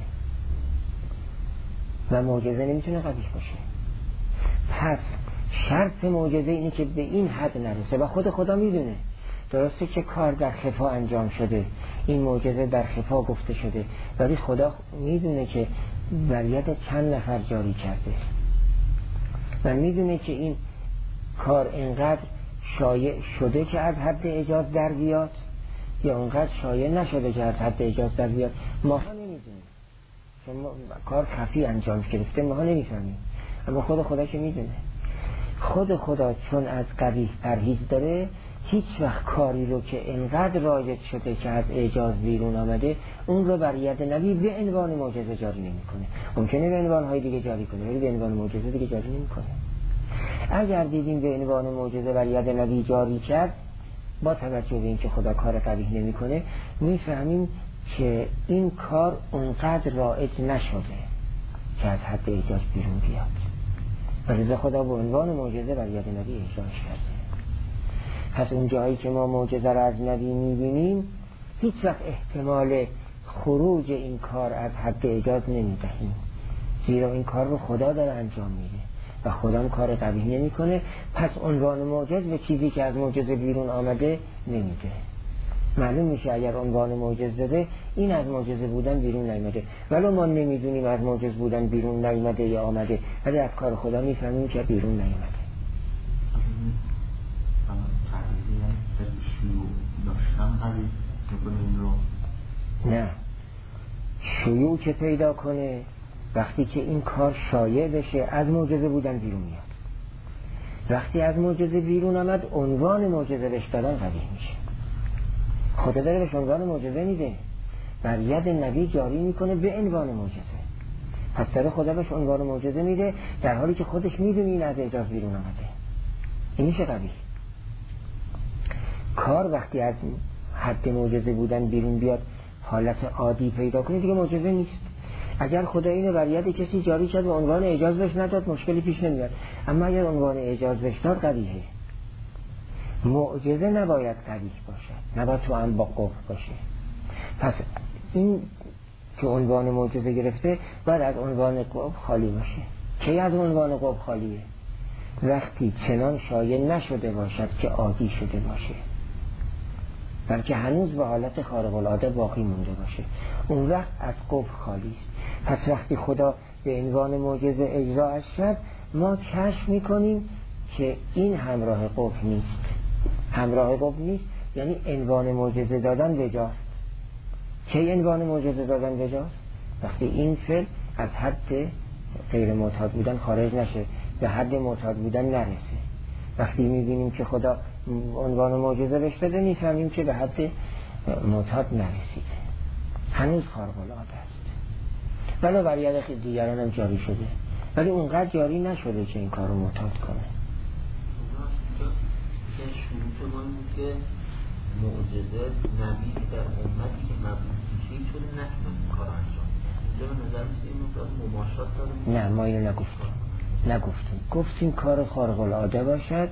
و معجزه نمیتونه قبیح باشه. پس شرط معجزه اینه که به این حد نرسه و خود خدا میدونه. درسته که کار در خفا انجام شده، این معجزه در خفا گفته شده، ولی خدا میدونه که بر ید چند نفر جاری کرده و میدونه که این کار انقدر شایع شده که از حد اجاز در بیاد یا انقدر شایع نشده که از حد اجاز در بیاد. ما نمیدونیم، چون کار خفی انجام گرفته، ما نمیفهمیم، اما خود خدا که میدونه. خود خدا چون از قبیح پرهیز داره، هیچ وقت کاری رو که انقدر رایج شده که از اجاز بیرون آمده اون رو بر ید نبی به عنوان معجزه جاری نمیکنه. ممکنه به عنوان های دیگه جاری کنه ولی به عنوان معجزه دیگه جاری نمیکنه. اگر دیدیم به عنوان معجزه بر ید نبی جاری کرد، با توجه به اینکه خدا کار قبیح نمیکنه، میفهمیم که این کار اونقدر رایج نشده که از حد اجاز بیرون بیاد. ولذا خدا به عنوان معجزه بر ید نبی اجراش کرده. پس اون جایی که ما معجزه را از نبی میبینیم، هیچ وقت احتمال خروج این کار از حد اجاز نمیدهیم، زیرا این کار رو خدا داره انجام میده و خدا هم کار قبیح نمیکنه. پس عنوان معجز به چیزی که از معجزه بیرون آمده نمیده. معلوم میشه اگر عنوان معجز داده، این از معجزه بودن بیرون نیامده، ولی ما نمیدونیم از معجز بودن بیرون نیامده یا آمده، ولی از کار خدا میفهمیم که بیرون نیامده. نه، شیوع که پیدا کنه وقتی که این کار شایع بشه، از معجزه بودن بیرون میاد. وقتی از معجزه بیرون آمد، عنوان معجزه بهش دادن قبیح میشه. خدا داره بهش عنوان معجزه میده، بر ید نبی جاری میکنه به عنوان معجزه. پس داره خدا بهش عنوان معجزه میده در حالی که خودش میدونه این از اجاز بیرون آمده. این میشه قبیح. کار وقتی از حد معجزه بودن بیرون بیاد، حالت عادی پیدا کنه، دیگه معجزه نیست. اگر خدا اینو بر ید کسی جاری کرد و عنوان اجاز بهش نداد، مشکلی پیش نمیاد. اما اگر عنوان اجاز بهش داد، قبیحه. معجزه نباید قبیح باشد، نباید تو هم با قبح باشه. پس این که عنوان معجزه گرفته، باید از عنوان قبح خالی باشه. کی از عنوان قبح خالیه؟ وقتی چنان شایع نشده باشد که عادی شده باشه، بلکه هنوز به حالت خارق العاده باقی مونده باشه، اون وقت از قبح خالی است. پس وقتی خدا به عنوان معجزه اجراش شد، ما کشف میکنیم که این همراه قبح نیست. همراه قبح نیست یعنی عنوان معجزه دادن بجاست. کی عنوان معجزه دادن بجاست؟ وقتی این فعل از حد غیر معتاد بودن خارج نشه، به حد معتاد بودن نرسه. وقتی میبینیم که خدا عنوان معجزه بهش داده، میفهمیم که به حد معتاد نرسیده، هنوز خارق العاده است. ولو بر ید دیگران هم جاری شده، ولی اونقدر جاری نشده که این کار رو معتاد کنه. شروط ما این که معجزه نبی در امتی که مبعوث میشه چون نتونه این کار انجام بده. اینجا به نظر میسه این مقدار مماشات داره. نه، ما اینو نگفتیم. گفتیم کار خارق العاده باشد،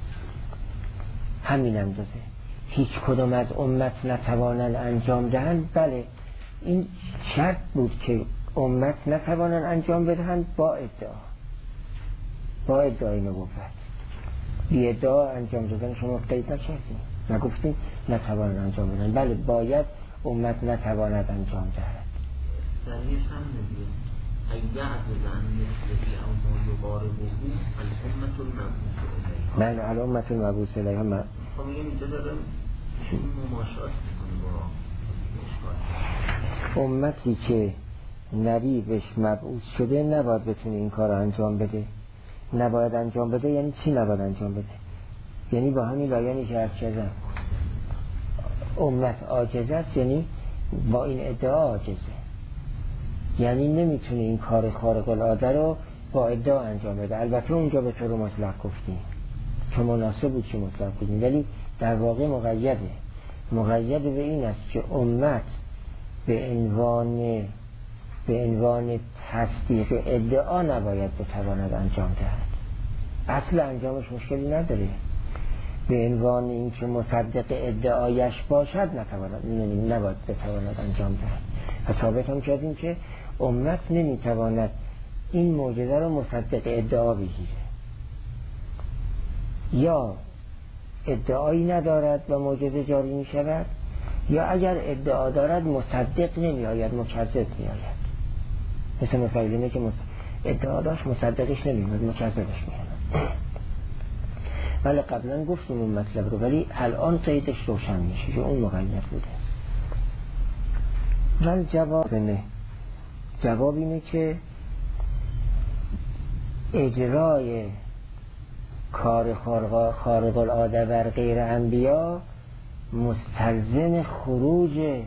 همین اندازه. هیچ کدام از امت نتوانند انجام دهند. بله، این شرط بود که امت نتوانند انجام بدهند با ادعای نبوت. بی ادعا انجام دادن شما قید نکردیم، نگفتیم نتوانند انجام بدهند. بله، باید امت نتواند انجام دهد. سریعش هم نبید اگه عزیزان مثلی اما یباره بهو الامت المبعوث الیها. بله، الامت المبعوث الیها. خب میگم اینجا داره مماشات میکنه با امتی که نبی بهش مبعوث شده نباید بتونه این کار رو انجام بده. نباید انجام بده یعنی چی نباید انجام بده؟ یعنی با همین بیانی که از چیزم امت عاجز است، یعنی با این ادعا عاجزه، یعنی نمیتونه این کار خارق العاده رو با ادعا انجام بده. البته اونجا به طور مطلق گفتیم، چون مناسب بود که مطلق بودیم، ولی در واقع مقید به این است که امت به عنوان تصدیق ادعا نباید بتواند انجام دهد. اصل انجامش مشکلی نداره، به عنوان اینکه مصدق ادعایش باشد نباید بتواند انجام دهد. و ثابت هم کردیم که امت نمیتواند این معجزه رو مصدق ادعا بگیره، یا ادعایی ندارد و معجزه جاری می شود، یا اگر ادعا دارد مصدق نمی آید، مکذب می آید. مثل مسیلمه که ادعا داشت مصدقش نمی آید، مکذبش می آید. ولی قبلا گفتیم اون مطلب رو، ولی الان قیدش روشن میشه که اون مقید بوده. ولی جواب اینه که اجرای کار خارق العاده بر غیر انبیا مستلزم خروج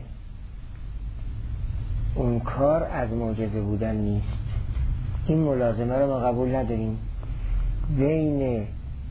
اون کار از معجزه بودن نیست. این ملازمه رو ما قبول نداریم بین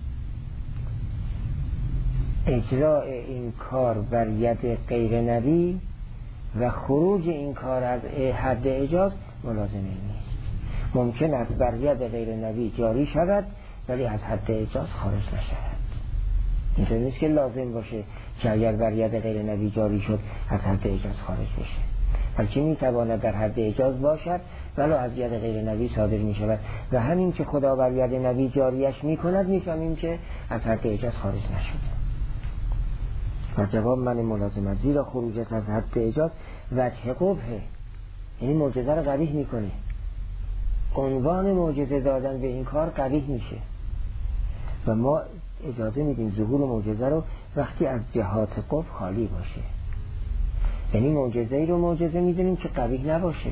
اجرای این کار بر ید غیر نبی و خروج این کار از حد اجاز ملازمه نیست. ممکن است بر ید غیر نبی جاری شود ولی از حد اجاز خارج نشود. اینطور نیست که لازم باشه که اگر بر ید غیر نبی جاری شد از حد اجاز خارج بشه، بلکه میتواند در حد اجاز باشد ولو از ید غیر نبی صادر می شود. و همین که خدا بر ید نبی جاریش می کند میفهمیم که از حد اجاز خارج نشده. و جواب من ملازمه، زیرا خروجش از حد اجاز وجه قبحه، یعنی معجزه رو قبیح میکنه. عنوان معجزه دادن به این کار قبیح میشه و ما اجازه میدیم ظهور معجزه رو وقتی از جهات قبح خالی باشه. یعنی معجزه‌ای رو معجزه میدونیم که قبیح نباشه.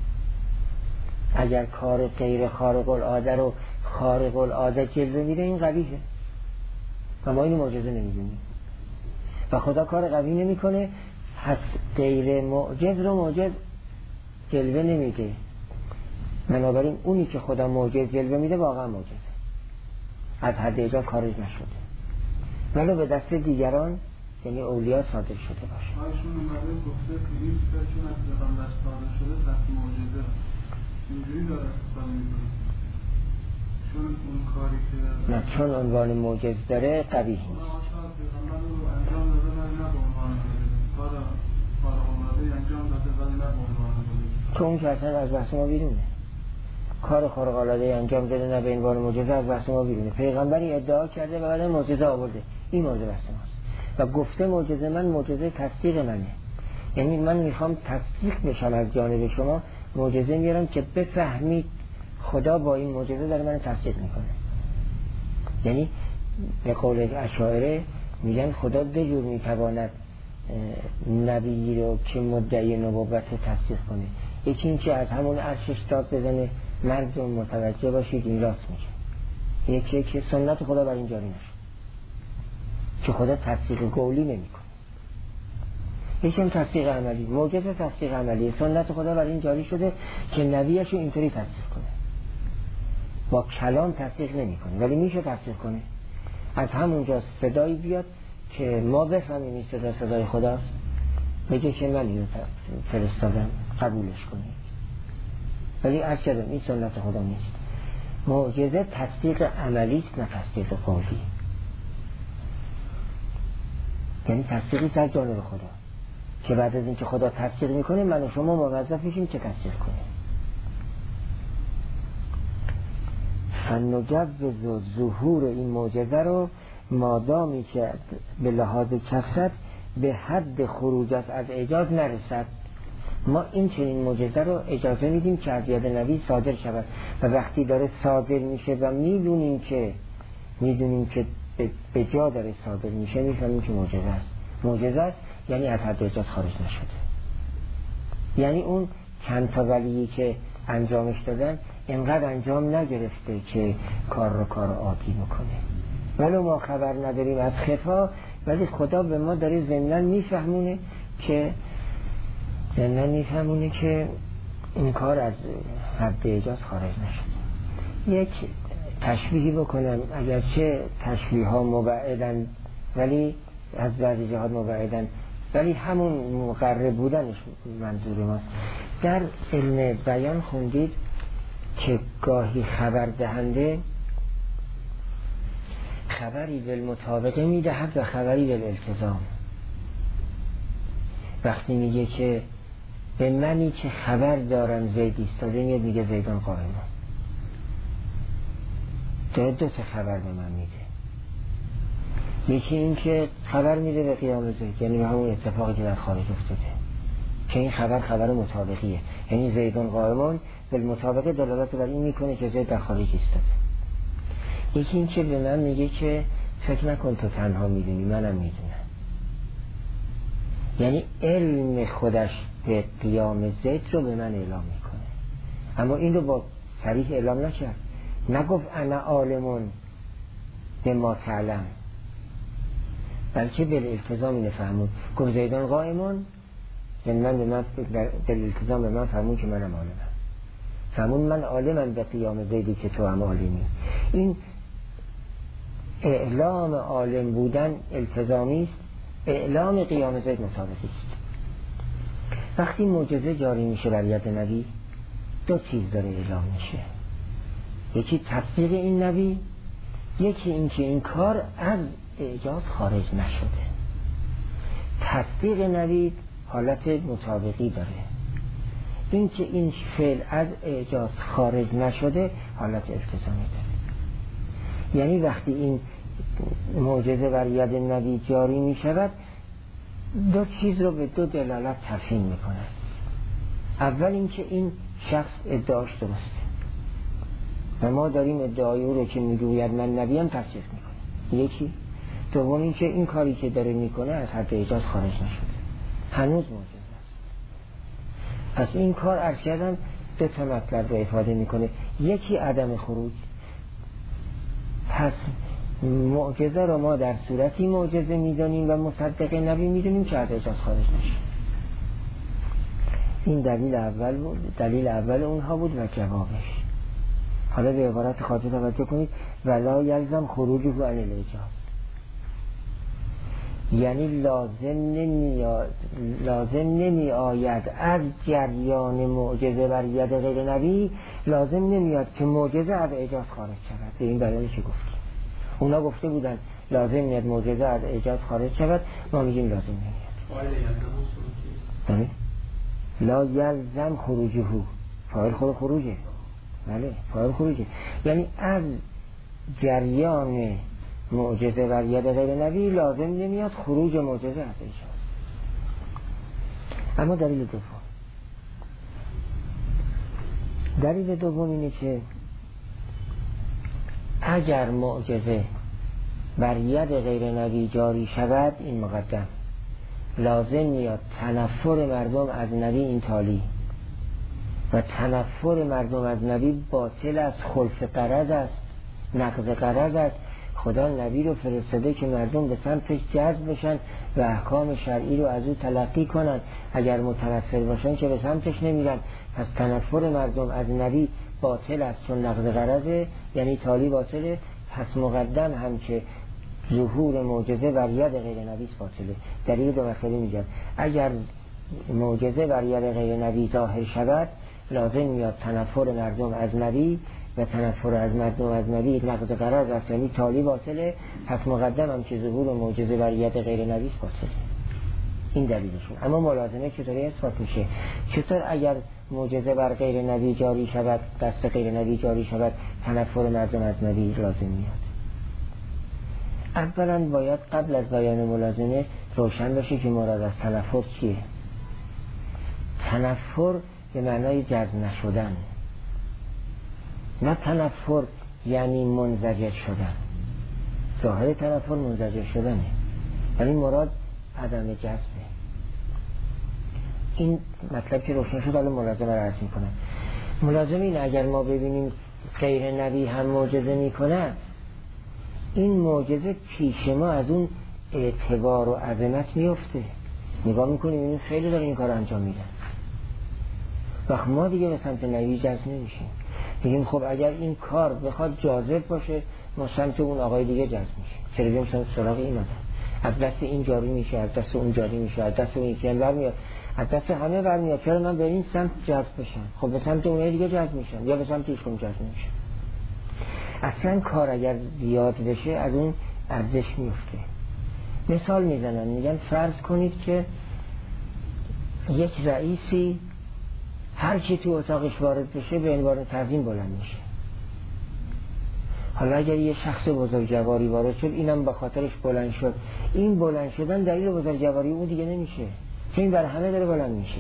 اگر کار غیر خارق العاده رو خارق العاده جلوه میده این قبیحه و ما اینو معجزه نمیدونیم. و خدا کار قبیح نمیکنه، پس غیر معجز رو معجز جلوه نمیده. بنابراین اونی که خدا معجز جلوه میده واقعا معجزه، از حد اجاز خارج نشده ولی به دست دیگران یعنی اولیا صادر شده باشه. آیشون اومده گفته که این چون از پیغمبر صادر شده پس معجزه اینجوری داره استفاده میکنه، چون اون کاری که نه، چون عنوان معجز داره قبیح نیست. پیغمبر رو انجام داده ولی نه به عنوان معجزه، کار خارق‌العاده انجام داده ولی نه به عنوان معجزه، چون که اصلا از بحث ما بیرونه. کار خارق‌العاده انجام داده نه به عنوان معجزه از بحث ما بیرونه. پیغمبری ادعا کرده و بعد معجزه آورده، این مورد بحث ماست. و گفته معجزه من معجزه تصدیق منه، یعنی من میخوام تصدیق بشم از جانب شما، معجزه میارم که بفهمید خدا با این معجزه داره من تصدیق میکنه. یعنی به قول اشاعره میگن خدا دو جور میتواند نبی رو که مدعی نبوت تصدیق کنه. یکی این که از همون عرشش داد بزنه مردم متوجه باشید این راست میگه، یکی که سنت خدا بر این جاری نشد که خدا تصدیق قولی نمیکنه. یکی هم تصدیق عملی، معجزه تصدیق عملی، سنت خدا بر این جاری شده که نبیش رو اینطوری تصدیق کنه. با کلام تصدیق نمیکنه ولی میشه تصدیق کنه. از همونجا صدایی بیاد که ما بفهمیم این صدای خداست، بگه که من اینو فرستادم قبولش کنید. ولی عرض کردم این سنت خدا نیست. معجزه تصدیق عملی است نه تصدیق قولی، یعنی تصدیقی در جانب خدا که بعد از اینکه خدا تصدیق میکنه من و شما موظف میشیم که تصدیق کنیم. فنجوز ظهور این معجزه رو مادامی که به لحاظ کثرت به حد خروجت از اجاز نرسد، ما این چنین معجزه رو اجازه میدیم که از ید نبی صادر شود و وقتی داره صادر میشه و میدونیم که به جا داره صادر میشه میفهمیم که معجزه است یعنی از حد اجاز خارج نشده. یعنی اون چند تا ولیی که انجامش دادن اینقدر انجام نگرفته که کار عادی میکنه. ولی ما خبر نداریم از خفا، ولی خدا به ما داره ضمناً میفهمونه که این کار از حد اجاز خارج نشده. یک تشبیهی بکنم، اگرچه تشبیه ها مبعدن ولی از بعضی جهات مبعدن، ولی همون مقرب بودنش منظور ماست. در علم بیان خوندید که گاهی خبر دهنده خبری بالمطابقه میدهد و خبری بالالتزام. وقتی میگه که به منی که خبر دارم زید ایستاده، میگه زیدان قائم. دو تا خبر به من میده. یکی این که خبر میده به قیام زید، یعنی به همون اتفاقی که در خارج افتاده، که این خبر مطابقیه، یعنی زیدان قائمون بالمطابقه دلالت بر این میکنه که زید در خارج ایستاده. یکی این که به من میگه که فکر نکن تو تنها میدونی، منم میدونم. یعنی علم خودش به قیام زید رو به من اعلام میکنه، اما این رو با صریح اعلام نکرد. نگفت انا عالمون به ما تعلم، بلکه بالالتزام اینو فهمون. گفت زیدان قائمون، یعنی من به من بالالتزام به من فهمون که منم عالمم. فهمون من عالمم به قیام زیدی که تو هم عالمی. این اعلام عالم بودن التزامی است، اعلام قیام زید مطابقی است. وقتی معجزه جاری میشه بر ید نبی، دو چیز داره اعلام میشه. یکی تصدیق این نبی، یکی این که این کار از اعجاز خارج نشده. تصدیق نبی حالت مطابقی داره، این که این فعل از اعجاز خارج نشده حالت التزامی داره. یعنی وقتی این معجزه بر ید نبی جاری می شود، دو چیز رو به دو دلالت تفهیم می کند. اول اینکه این شخص ادعاش درسته و ما داریم ادعای او رو که میگوید من نبیم تصدیق میکنه. یکی. دوم اینکه این کاری که داره میکنه از حد اعجاز خارج نشده، هنوز معجزه است. پس این کار عرض کردم دو تا مطلب رو افاده میکنه. یکی عدم خروج. پس معجزه رو ما در صورتی معجزه میدانیم و مصدق نبی میدونیم که از اعجاز خارج نشه. این دلیل اول اونها بود و جوابش. حالا به عبارت خاطر توجه کنید، ولا یلزم خروجه عن الاعجاز، یعنی لازم نمی آید از جریان معجزه بر ید غیر نبی، لازم نمیاد که معجزه از اعجاز خارج شود. به این بیانی که گفتیم اونا گفته بودن لازم میاد معجزه از اعجاز خارج شود، ما میگیم لازم نمیاد. لا یلزم خروجه، فاعل خود خروجه. بله فاعل خروجه، یعنی از جریان معجزه بر ید غیر نبی لازم نمیاد خروج معجزه از اعجاز. اما دلیل دوم اینه که اگر معجزه بر ید غیر نبی جاری شود، این مقدم، لازم میاد تنفر مردم از نبی این تالی، و تنفر مردم از نبی باطل است، خلف غرض است، نقض غرض است. خدا نبی رو فرستاده که مردم به سمتش جذب بشن و احکام شرعی رو از او تلقی کنن. اگر متنفر باشن که به سمتش نمیرن. پس تنفر مردم از نبی باطل است چون نقض غرضه، یعنی تالی باطله. پس مقدم هم که ظهور معجزه بر ید غیر نبی باطله. دلیل دو مسئله میگن. اگر معجزه بر ید غیر نبی ظاهر شود، لازم میاد تنفر مردم از نبی، و تنفر از مردم از نبی نقض غرض است، یعنی تالی باطله. پس مقدم هم که ظهور معجزه بر ید غیر نبی باطله. این دلیلشون. اما ملازمه چطوری اثبات میشه؟ چطور اگر معجزه بر غیر نبی جاری شود، دست غیر نبی جاری شود، تنفر مردم از نبی لازم میاد؟ اولا باید قبل از بیان ملازمه روشن بشه که مراد از تنفر چیه. تنفر به معنای جذب نشدن، نه تنفر یعنی منزجر شدن. ظاهر تنفر منزجر شدنه، یعنی مراد عدم جذبه. این مطلب که روشن شد، الان ملازمه رو عرض میکنم. ملازمه این اگر ما ببینیم غیر نبی هم معجزه میکنه، این معجزه پیش ما از اون اعتبار و عظمت میفته. نگاه میکنیم این خیلی داره این کار انجام میدن، وقت ما دیگه به سمت نبی جذب نمیشیم. میگیم خب اگر این کار بخواد جاذب باشه ما سمت اون آقای دیگه جذب میشه. چرا بیام سراغ این آدم؟ از دست این جاری میشه، از دست اون جاری میشه، از دست اون یکی هم برمیاد، از دست همه برمیاد. چرا من به این سمت جذب بشم؟ خب به سمت اون دیگه جذب میشم یا به سمت ایشون جذب میشم. اصلا کار اگر زیاد بشه از اون ارزش میفته. مثال میزنن میگن فرض کنید که یک رئیسی هر کی تو اتاقش وارد بشه به عنوان تعظیم بلند میشه. حالا اگر یه شخص بزرگواری وارد شد اینم به خاطرش بلند شد، این بلند شدن دلیل بزرگواری اون دیگه نمیشه، چون این بر همه داره بلند میشه.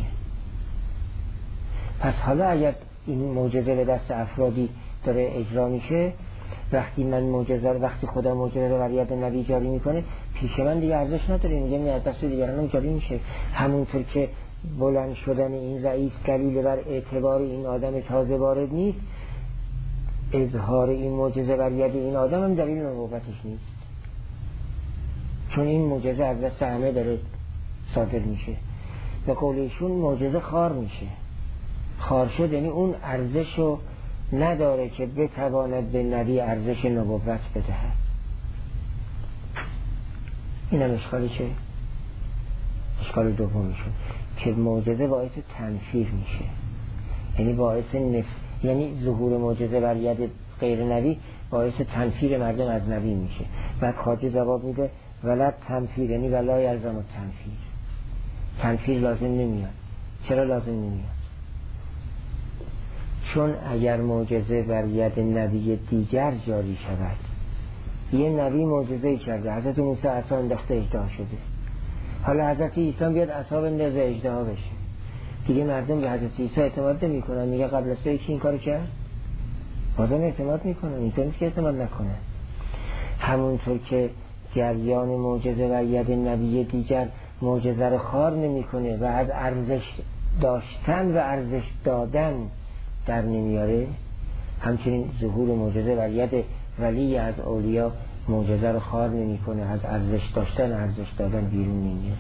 پس حالا اگر این معجزه به دست افرادی داره اجرا میشه، وقتی خدا معجزه رو بر ید نبی جاری میکنه پیش من دیگه ارزش نداره، میگم از دست دیگران جاری میشه. همونطور که بلند شدن این رئیس دلیل بر اعتبار این آدم تازه وارد نیست، اظهار این معجزه بر ید این آدم هم دلیل نبوتش نیست، چون این معجزه از دست همه داره صادر میشه. به قول ایشون معجزه خار میشه. خار شد یعنی اون ارزش رو نداره که بتواند به نبی ارزش نبوت بدهد. این هم اشکالی چه؟ اشکال دومیشون که معجزه باعث تنفیر میشه، یعنی باعث یعنی ظهور معجزه بر ید غیر نبی باعث تنفیر مردم از نبی میشه. بعد خواجه جواب میده ولد تنفیر، یعنی ولا یلزم التنفیر، تنفیر لازم نمیاد. چرا لازم نمیاد؟ چون اگر معجزه بر ید نبی دیگر جاری شود، یه نبی معجزه‌ای کرده، حضرت موسی عصا انداخته اژدها شده، حالا حضرت عیسی بیاد عصا بندازه اژدها بشه، دیگه مردم به حضرت عیسی اعتماد نمی‌کنن. میگه قبل از تو یکی این کارو کرد، بازم اعتماد می‌کنن، اینطور نیست که اعتماد نکنن. همونطور که جریان معجزه بر ید نبی دیگر معجزه رو خار نمی‌کنه و از ارزش داشتن و ارزش دادن در نمیاره، همچنین ظهور معجزه بر ید ولی از اولیا معجزه رو خار نمی‌کنه، از ارزش داشتن و ارزش دادن بیرون نمیاره.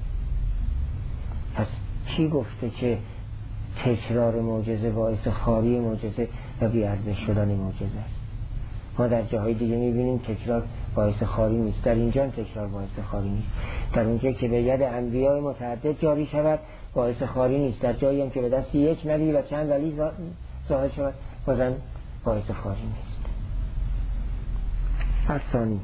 پس کی گفته که تکرار معجزه باعث خاری معجزه و بی ارزش شدن معجزه است؟ ما در جاهای دیگه می‌بینیم تکرار باعث خاری نیست، در اینجا تکرار باعث خاری نیست. در اونجا که به ید انبیاء متعدد جاری شود باعث خاری نیست، در جایی هم که به دست یک نبی و چند ولی ظاهر شود بازم باعث خاری نیست. الثانی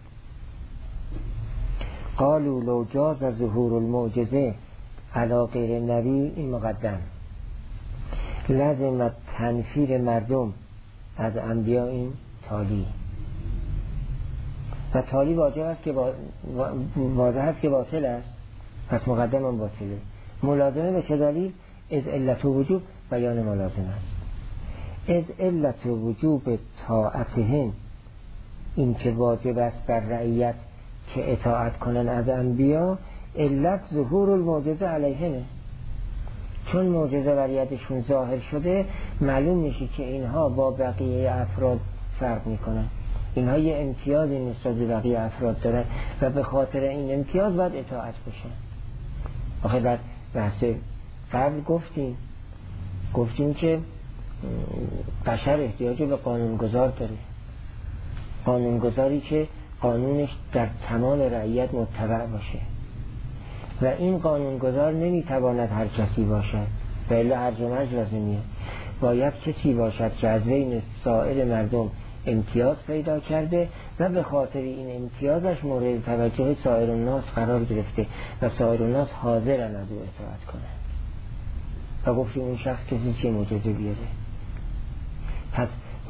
قالوا لو جاز ظهور المعجزه علی غیر نبی، این مقدم لازم تنفیر مردم از انبیاء، این تالی و تالی واجب است که واضح است که باطل است، پس مقدم هم باطله. ملازمه به چه دلیل؟ از علت و وجوب بیان ملازمه است. از علت و وجوب طاعتهم، این که واجب است بر رعیت که اطاعت کنن از انبیا، علت ظهور المعجزه علیهمه. چون معجزه بر یدشون ظاهر شده معلوم میشه که اینها با بقیه افراد فرق میکنن، اینها یه امتیازی نسبت به بقیه افراد دارن و به خاطر این امتیاز باید اطاعت بشن. آخه در بحث قبل گفتیم که بشر احتیاج به قانونگذار داره، قانونگذاری که قانونش در تمام رعیت متبع باشه و این قانونگذار نمیتواند هر کسی باشد و الا هرج و مرج لازمیه. باید کسی باشد که از بین سایر مردم امتیاز پیدا کرده و به خاطر این امتیازش مورد توجه سایر الناس قرار گرفته و سایر الناس حاضرن از او اطاعت کنند. و گفتیم اون شخص کسی که معجزه بیاره. پس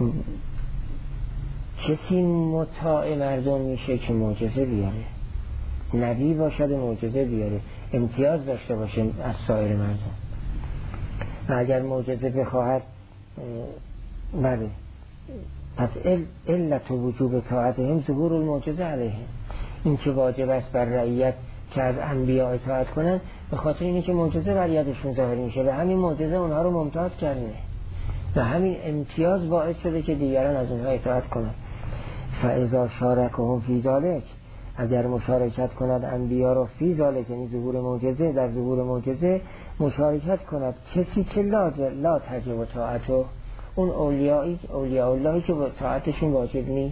کسی مطاع مردم میشه که معجزه بیاره، نبی باشد معجزه بیاره، امتیاز داشته باشه از سایر مردم. و اگر معجزه بخواهد بله، پس علت و وجوب طاعتهم ظهور المعجزه علیهم، این که واجب است بر رعیت که از انبیاء اطاعت کنن به خاطر اینه که معجزه بر یدشون ظاهر میشه و همین معجزه اونها رو ممتاز کرده و همین امتیاز باعث شده که دیگران از اونها اطاعت کنن. فاذا شارکهم فی ذلک، اگر مشارکت کند انبیا رو فی ذلک، یعنی ظهور معجزه، در ظهور معجزه مشارکت کند کسی که لا تجب طاعته، اون اولیاء اللهی که با طاعتشون واجب نیست.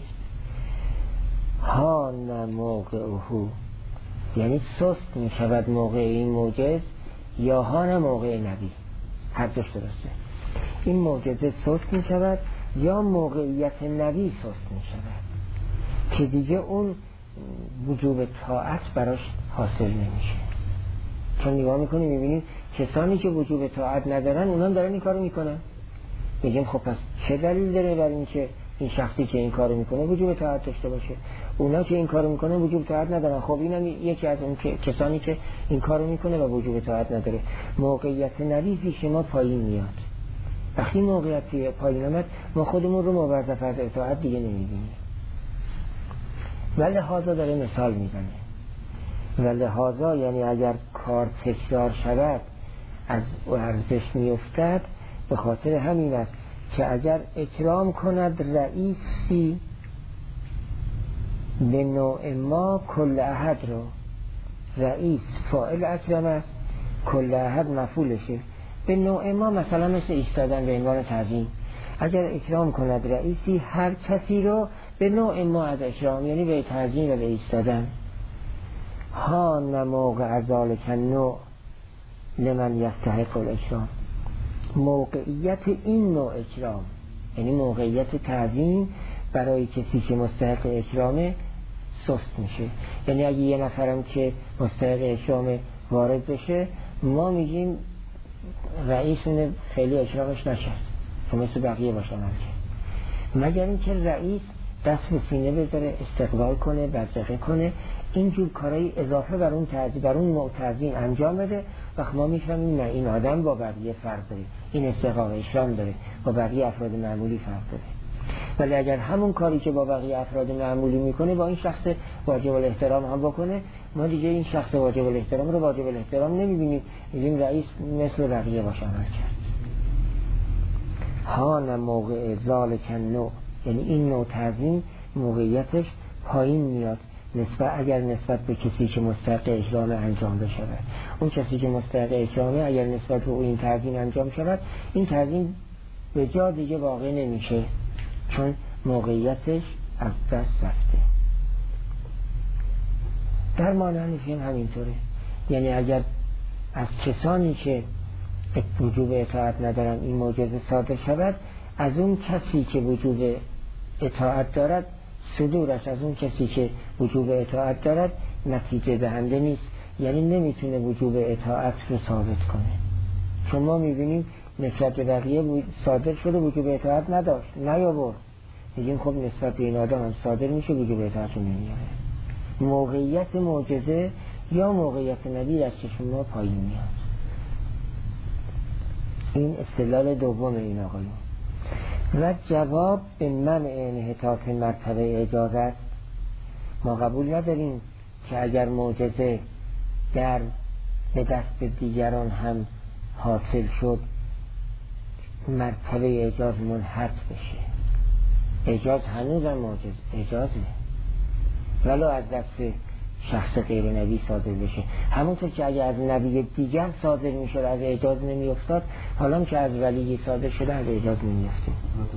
ها نه موقعهو، یعنی سست می شود موقع این معجز، یا ها نه موقع نبی، هر دوش درسته. این معجزه سست می شود یا موقعیت نبی سست می شود که دیگه اون وجوب طاعت براش حاصل نمیشه. چون نگاه میکنی میبینی کسانی که وجوب طاعت ندارن اونم دارن این کارو میکنن. میگیم خب پس چه دلیل داره برای اینکه این شخصی که این کارو میکنه وجوب طاعت داشته باشه؟ اونا که این کارو میکنه وجوب طاعت ندارن. خب اینم یکی از اون کسانی که این کارو میکنه و وجوب طاعت نداره. موقعیت نبی پیش ما پایین میاد. وقتی موقعیت پایین آمد ما خودمون رو موظف از اطاعت دیگه نمیبینیم. ولهذا داره مثال میزنه. ولهذا یعنی اگر کار تکرار شود از ارزش میافتد، به خاطر همین است که اگر اکرام کند رئیسی به نوع ما کل احد رو، رئیس فاعل اکرم است، کل احد مفعولشه. به نوع ما مثلا مثل ایستادن به عنوان تعظیم، اگر اکرام کند رئیسی هر کسی رو به نوع ما از اکرام، یعنی به تعظیم و به ایستادن. ها نموقع ذالک النوع لمن یستحق الاکرام، موقعیت این نوع اکرام یعنی موقعیت تعظیم برای کسی که مستحق اکرامه سست میشه. یعنی اگه یه نفرم که مستحق اکرامه وارد بشه، ما میگیم رئیسونه خیلی اکرامش نشد که مثل بقیه باشن مگر اینکه رئیس دست به سینه بذاره، استقبال کنه، برزخه کنه، اینجور کارهای اضافه بر اون تعظیم، بر اون نوع تعظیم انجام بده. وقت ما میفهمیم نه این آدم با بقیه فرق داره، این استحقاق اکرام داره، با بقیه افراد معمولی فرق داره. ولی اگر همون کاری که با بقیه افراد معمولی میکنه با این شخص واجب الاحترام هم بکنه، ما دیگه این شخص واجب الاحترام رو واجب الاحترام نمیبینیم، میگیم رئیس مثل بقیه باشه عمل کرد. ها نه موقع ذالک النوع، یعنی این نوع تعظیم موقعیتش پایین میاد اگر نسبت به کسی که مستحق اکرام انجام بشود. اون کسی که مستحق اکرامه اگر نسبت به این تعظیم انجام شود، این تعظیم به جا دیگه واقع نمیشه، چون موقعیتش از دست رفته. در مانند هم همینطوره. یعنی اگر از کسانی که وجوب اطاعت ندارن این معجزه صادر شود، از اون کسی که وجوب اطاعت دارد صدورش از اون کسی که وجوب اطاعت دارد نتیجه دهنده نیست، یعنی نمیتونه وجوب اطاعت رو ثابت کنه. چون ما میبینیم نسبت به بقیه صادر شده وجوب اطاعت نداشت، نیاورد، میگیم خب نسبت به این آدم هم صادر میشه وجوب اطاعت رو نمیاره. موقعیت معجزه یا موقعیت نبی از چشم ما پایین میاد. این استدلال دوم این آقایون. و جواب به منع انحطاط مرتبه اعجاز است. ما قبول نداریم که اگر معجزه در به دست دیگران هم حاصل شد مرتبه اعجاز منحط بشه. اعجاز هنوز هم اعجازه، ولو از دست شخص غیر نبی صادر بشه. همونطور که اگر از نبی دیگر صادر میشد از اعجاز نمیافتاد، حالا که از ولی صادر شده از اعجاز نمیافته.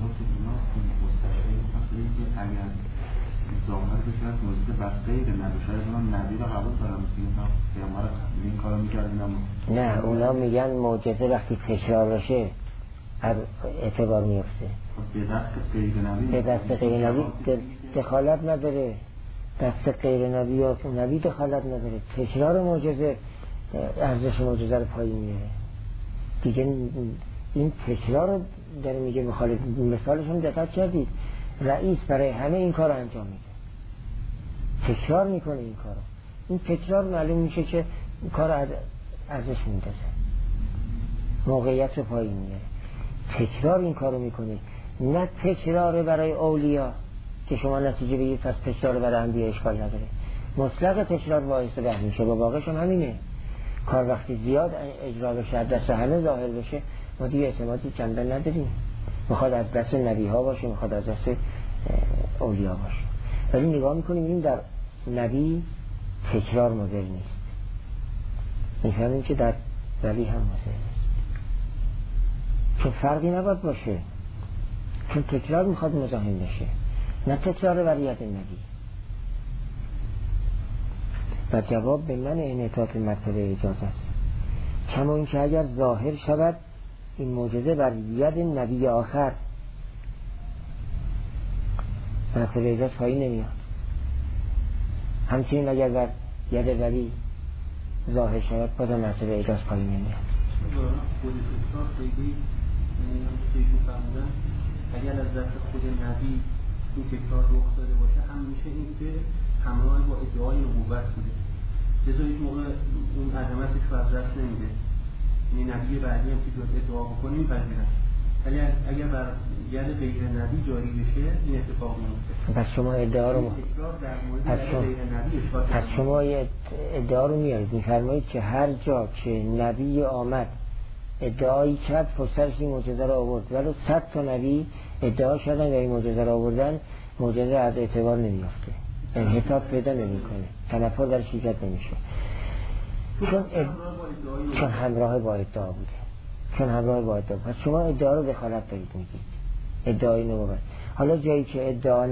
اگر ظاهر بشه از موجود بر غیر نبی، شاید اونم نبی رو حواس دارم پیامبر این کارو میکردن. نه، اونا میگن معجزه وقتی تکرار بشه از اعتبار میفته. به دست غیر نبی دخالت نداره، دست غیر نبی یا نبی دخالت نداره. تکرار معجزه ارزش معجزه رو پایین میاره دیگه. این تکرار رو داره میگه مخالف. مثالش هم دقت کردید، رئیس برای همه این کار رو انجام میده، تکرار میکنه این کار رو. این تکرار معلوم میشه که کار ارزش میندازه، موقعیت رو پایین میاره. تکرار این کار رو میکنه، نه تکرار برای اولیا که شما نتیجه بگید پس تکرار برای انبیا اشکال نداره. مطلق تکرار باعث ده میشه. با واقعش هم همینه. کار وقتی زیاد اجرا بشه دست همه ظاهر بشه، ما دیگه اعتمادی چندان نداریم. میخواد از دست نبی ها باشه، میخواد از دست اولیا باشه. ولی نگاه میکنیم این در نبی تکرار مضر نیست، میفهمیم که در ولی هم مضر نیست. چون فرقی نباید باشه. چون تکرار میخواد مزاحم بشه، نه تکرار ولیت نبی. و جواب به من انعطاف مرتبه اجازه است. کما این که اگر ظاهر شود این معجزه بر ید نبی آخر، مرتبه اجازه پایین نمیاد. همچنین اگر بر ید ولی ظاهر شود بازم مرتبه اجازه پایین نمیاد. خود تکرار خیلی فرمودن اگر از دست خود نبی این تکرار رخ داده باشه همیشه این که همراه با ادعای نبوت بوده، لذا هیچ موقع اون عظمتش رو از دست نمیده. یعنی نبی بعدی هم که ادعا بکنیم پذیرن، ولی اگر بر ید غیر نبی جاری بشه این اتفاق میفته. پس شما ادعا رو پس شما ادعا رو میارید میفرمایید که هر جا که نبی آمد ادعایی کرد فرصتش این معجزه رو آورد، ولی 100 تا نبی ادعا شدن و این معجزه رو آوردن، معجزه از اعتبار نمیافته، انحطاط پیدا نمیکنه، تنفر درش ایجاد نمیشه، چون همراه با ادعا بوده. پس شما ادعا رو دخالت دارید میگید، ادعای نبوت. حالا جایی که ادعا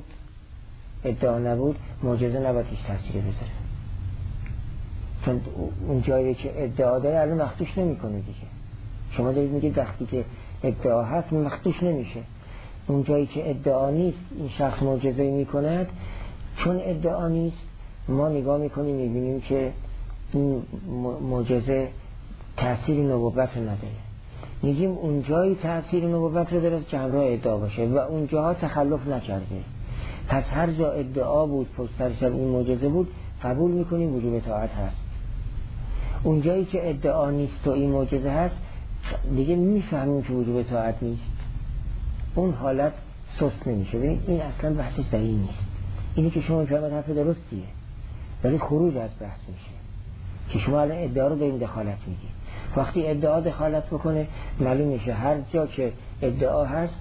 نبود معجزه نباید هیچ تاثیری بذاره، چون اون جایی که ادعا داره الان مخدوش نمیکنه دیگه. شما دارید میگید وقتی که ادعا هست مخدوش نمیشه. اون جایی که ادعا نیست این شخص معجزه میکند، چون ادعا نیست ما نگاه میکنیم میبینیم که این معجزه تأثیر نبوت رو نداره. میگیم اون جایی تأثیر نبوت رو داره که همراه ادعا باشه و اون جاها تخلف نکرده. پس هر جا ادعا بود پشت سرش این معجزه بود قبول میکنیم وجوب اطاعت هست. اون جایی که ادعا نیست و این معجزه هست دیگه میفهمیم که وجوب اطاعت نیست، اون حالت سست نمیشه. ببین این اصلا بحثش در این نیست، اینی که شما میفهمید حرف درستیه ولی خروج از بحث میشه که شما الان ادعا رو داریم دخالت میگید. وقتی ادعا دخالت بکنه معلوم میشه هر جا که ادعا هست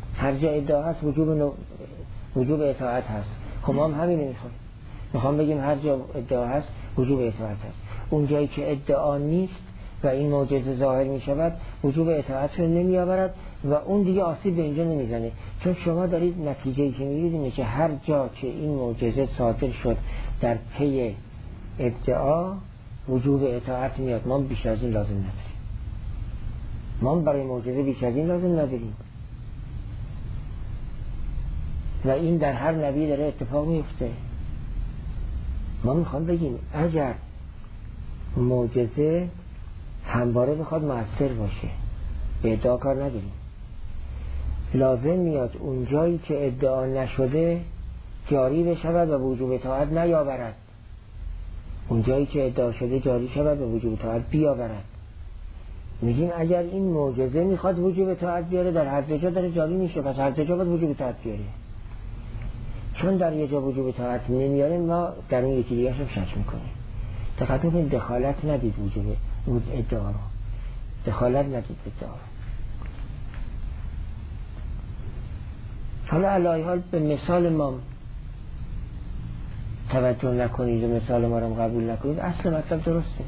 وجوب اطاعت هست. خب ما هم همین میخوام بگیم هر جا ادعا هست وجوب اطاعت هست. اون جایی که ادعا نیست و این معجزه ظاهر میشود وجوب اطاعت رو نمیآورد و اون دیگه آسیب به اینجا نمیزنه، چون شما دارید نتیجه‌ای که میگیرید اینه که هر جا که این معجزه صادر شد در پی ادعا وجوب اطاعت میاد. ما بیش از این لازم نداریم، ما برای معجزه بیش از این لازم نداریم و این در هر نبی داره اتفاق میفته. ما میخوام بگیم اگر معجزه همواره بخواد مؤثر باشه به ادعا کار نداریم، لازم میاد اون جایی که ادعا نشده جاری بشود و وجوب اطاعت نیاورد، اون جایی که ادعا شده جاری شود و وجوب اطاعت بیاورد. میگیم اگر این معجزه میخواد وجوب اطاعت بیاره در هر جا داره جاری میشه، پس هر جا باید وجوب اطاعت بیاره. چون در یه جا وجوب اطاعت نمیاره ما در اون یکی دیگه شک میکنیم. دقت کنید دخالت ندید وجوب ادعا رو، دخالت ندید ادعا رو. حالا علی حال به مثال ما توجه نکنید و مثال ما رو قبول نکنید، اصل مطلب درسته.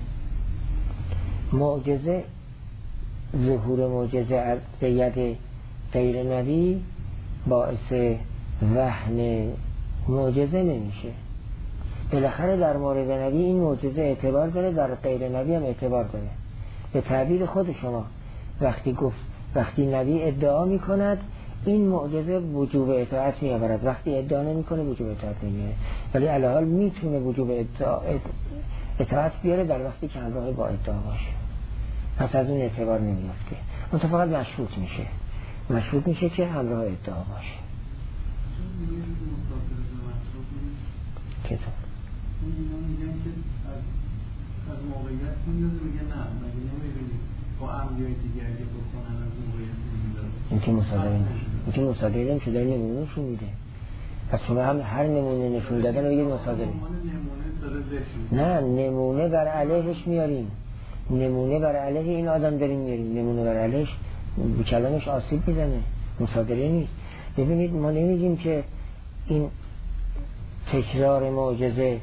معجزه، ظهور معجزه به ید غیر نبی باعث وهن معجزه نمیشه. بالاخره در مورد نبی این معجزه اعتبار داره، در غیر نبی هم اعتبار داره. به تعبیر خود شما وقتی نبی ادعا میکند این معجزه وجوب اطاعت میآورد، وقتی ادعا نمیکنه وجوب اطاعت نمیاره. ولی الحال میتونه وجوب اطاعت بیاره در وقتی که همراه با ادعا باشه، پس از اون اعتبار نمیافته. اون فقط مشروط میشه که همراه ادعا باشه. چطور؟ میگن که از موقعیت میندازه، میگه نه مگه نمیبینید با انبیای دیگه اگه بکنن از موقعیت میندازه. این که مصادره نمیشه، داره نمونه نشون میده. پس شما هم هر نمونه نشون دادن رو بگید مصادره. نه، نمونه بر علیهش میاریم، نمونه بر علیه این آدم داریم میاریم، نمونه بر علیهش به کلامش آسیب میزنه، مصادره نیست. ببینید ما نمیگیم که این تکرار معجزه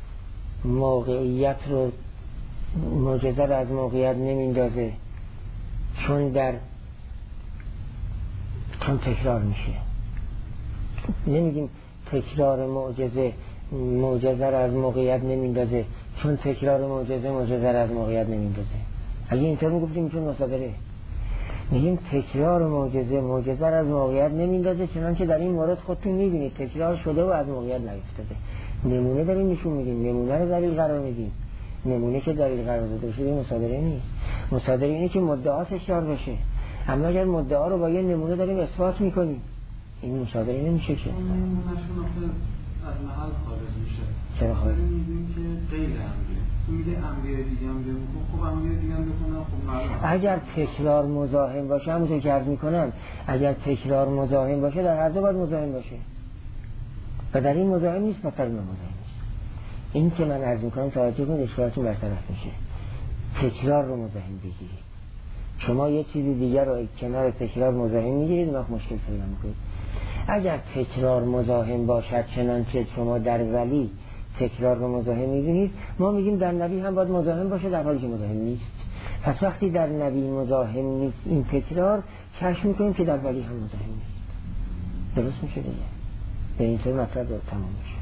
از موقعیت نمیندازه، چون در چون تکرار میشه. نمیگیم تکرار معجزه را از موقعیت نمیندازه، چون تکرار معجزه را از موقعیت نمیندازه. اگه اینطور میگفتیم چون مصادره. میگیم تکرار معجزه را از موقعیت نمیندازه، چنانچه در این مورد خودتون میبینید تکرار شده و از موقعیت نیفتاده. نمونه داریم نشون میدیم، نمونه رو دلیل قرار میدیم. نمونه که دلیل قرار داده بشه مصادره نیست. مصادره اینه که مدعا تکرار بشه، اما اگر مدعا رو با یه نمونه داریم اثبات میکنیم، این مصادره نمیشه که. اون نمونهشون از محل خارج میشه. چرا خارج؟ میگیم که غیر امریه. میگه امریه دیگه هم بگیم، خب امریه دیگه هم بکنم، خب معلومه. اگر تکرار مزاحم باشه، همونطور که عرض میکنم، اگر تکرار مزاحم باشه در هر دو باید مزاحم باشه. و در این مزاحم نیست، مثلا مزاحم نیست. این که من عرض میکنم توجه کنید اشکالاتون برطرف میشه. تکرار رو مزاحم بگیرید. شما یه چیزی دیگر رو کنار تکرار مزاحم میگیرید، وقت مشکل پیدا میکنید. اگر تکرار مزاحم باشد، چنانچه شما در ولی تکرار رو مزاحم میبینید، ما میگیم در نبی هم باید مزاحم باشه، در حالی که مزاحم نیست. پس وقتی در نبی مزاحم نیست این تکرار، کشف میکنیم که در ولی هم مزاحم نیست. درست میشه دیگه. به این طور مطلب رو تمام میشه.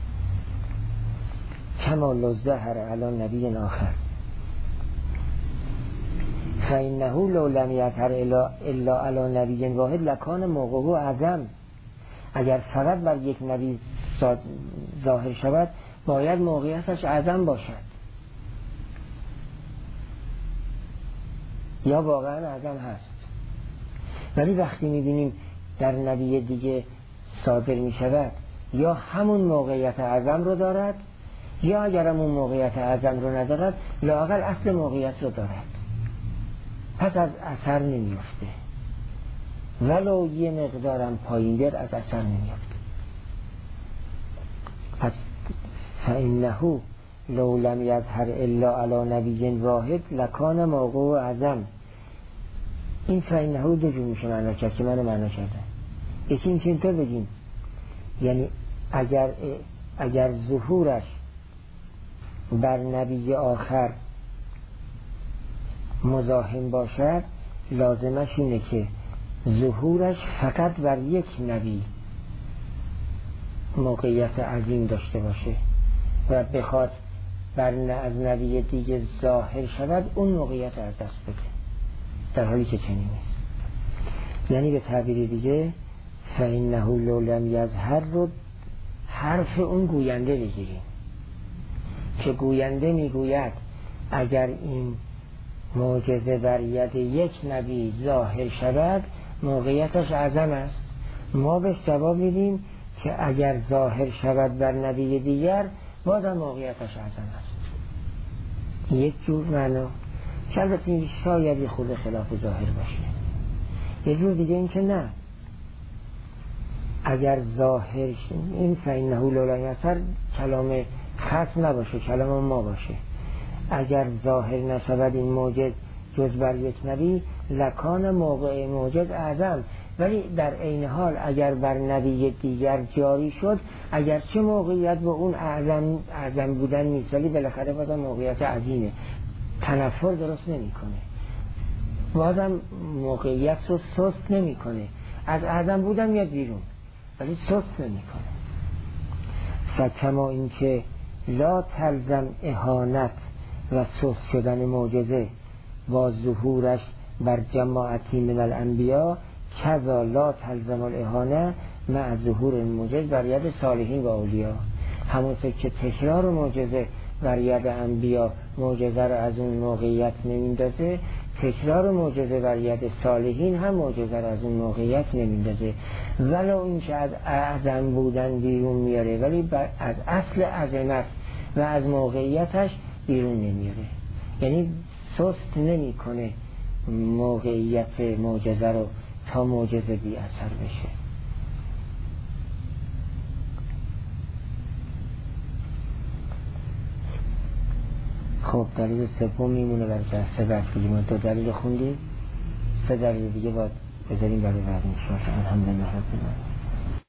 کما لظهر علی نبی آخر فإنه لو لم يظهر الا علی نبی واحد لکان موقعه اعظم. اگر فقط بر یک نبی ظاهر شود، باید موقعیتش اعظم باشد، یا واقعا اعظم هست. ولی وقتی میبینیم در نبی دیگه صادر میشود، یا همون موقعیت اعظم رو دارد، یا اگر همون موقعیت اعظم رو ندارد، لااقل اصل موقعیت رو دارد، پس از اثر نمیفته. ولو یه مقدارم پایین بیاد از اثر نمیفته. پس فإنه لو لم يظهر الا علی نبی واحد لکان موقع اعظم. این فإنه دو جور میشه معنا کرد که من معنا کردم. یکی این که اینطور بگیم، یعنی اگر ظهورش بر نبی آخر مزاحم باشد، لازمش اینه که ظهورش فقط بر یک نبی موقعیت عظیم داشته باشه و بخواد از نبی دیگه ظاهر شود، اون موقعیت از دست بده، در حالی که چنین نیست. یعنی به تعبیر دیگه فإنه لو لم یظهر رو حرف اون گوینده بگیریم که گوینده میگوید اگر این معجزه بر ید یک نبی ظاهر شود، موقعیتش اعظم است. ما به جواب میدیم که اگر ظاهر شود بر نبی دیگر، بازم موقعیتش اعظم است. یک جور معنا که البته این شاید خود خلاف ظاهر باشه. یک جور دیگه این که نه، اگر ظاهر این فإنه لو لم یظهر کلام خاص نباشه، کلام ما باشه. اگر ظاهر نشود این موجز جز بر یک نبی، لکان موقع موجز اعظم. ولی در عین حال اگر بر نبی دیگر جاری شد، اگر چه موقعیت به اون اعظم بودن نیست، ولی بالاخره بازم موقعیت عظیمه، تنفر درست نمی کنه، بازم موقعیت رو سست نمی کنه، از اعظم بودن میاد بیرون ولی سست نمی کنه. فکما این که لا تلزم اهانت و سست شدن معجزه با ظهورش بر جماعتی من الانبیا، کذا لا تلزم الاهانه مع ظهور المعجز بر ید صالحین و اولیاء. همونطور که تکرار معجزه بر ید انبیا معجزه را از اون موقعیت نمیندازه، تکرار معجزه بر ید صالحین هم معجزه را از اون موقعیت نمیندازه. ولو این که از اعظم بودن بیرون میاره، ولی از اصل عظمت و از موقعیتش بیرون نمیاره. یعنی سست نمی کنه موقعیت معجزه رو تا معجزه بی اثر بشه. خب دلیل سوم میمونه برای جلسه بعد که ما 2 دلیل خوندیم، 3 دلیل دیگه باید بذاریم برای بعد ان شاء الله. الحمدلله رب العالمین.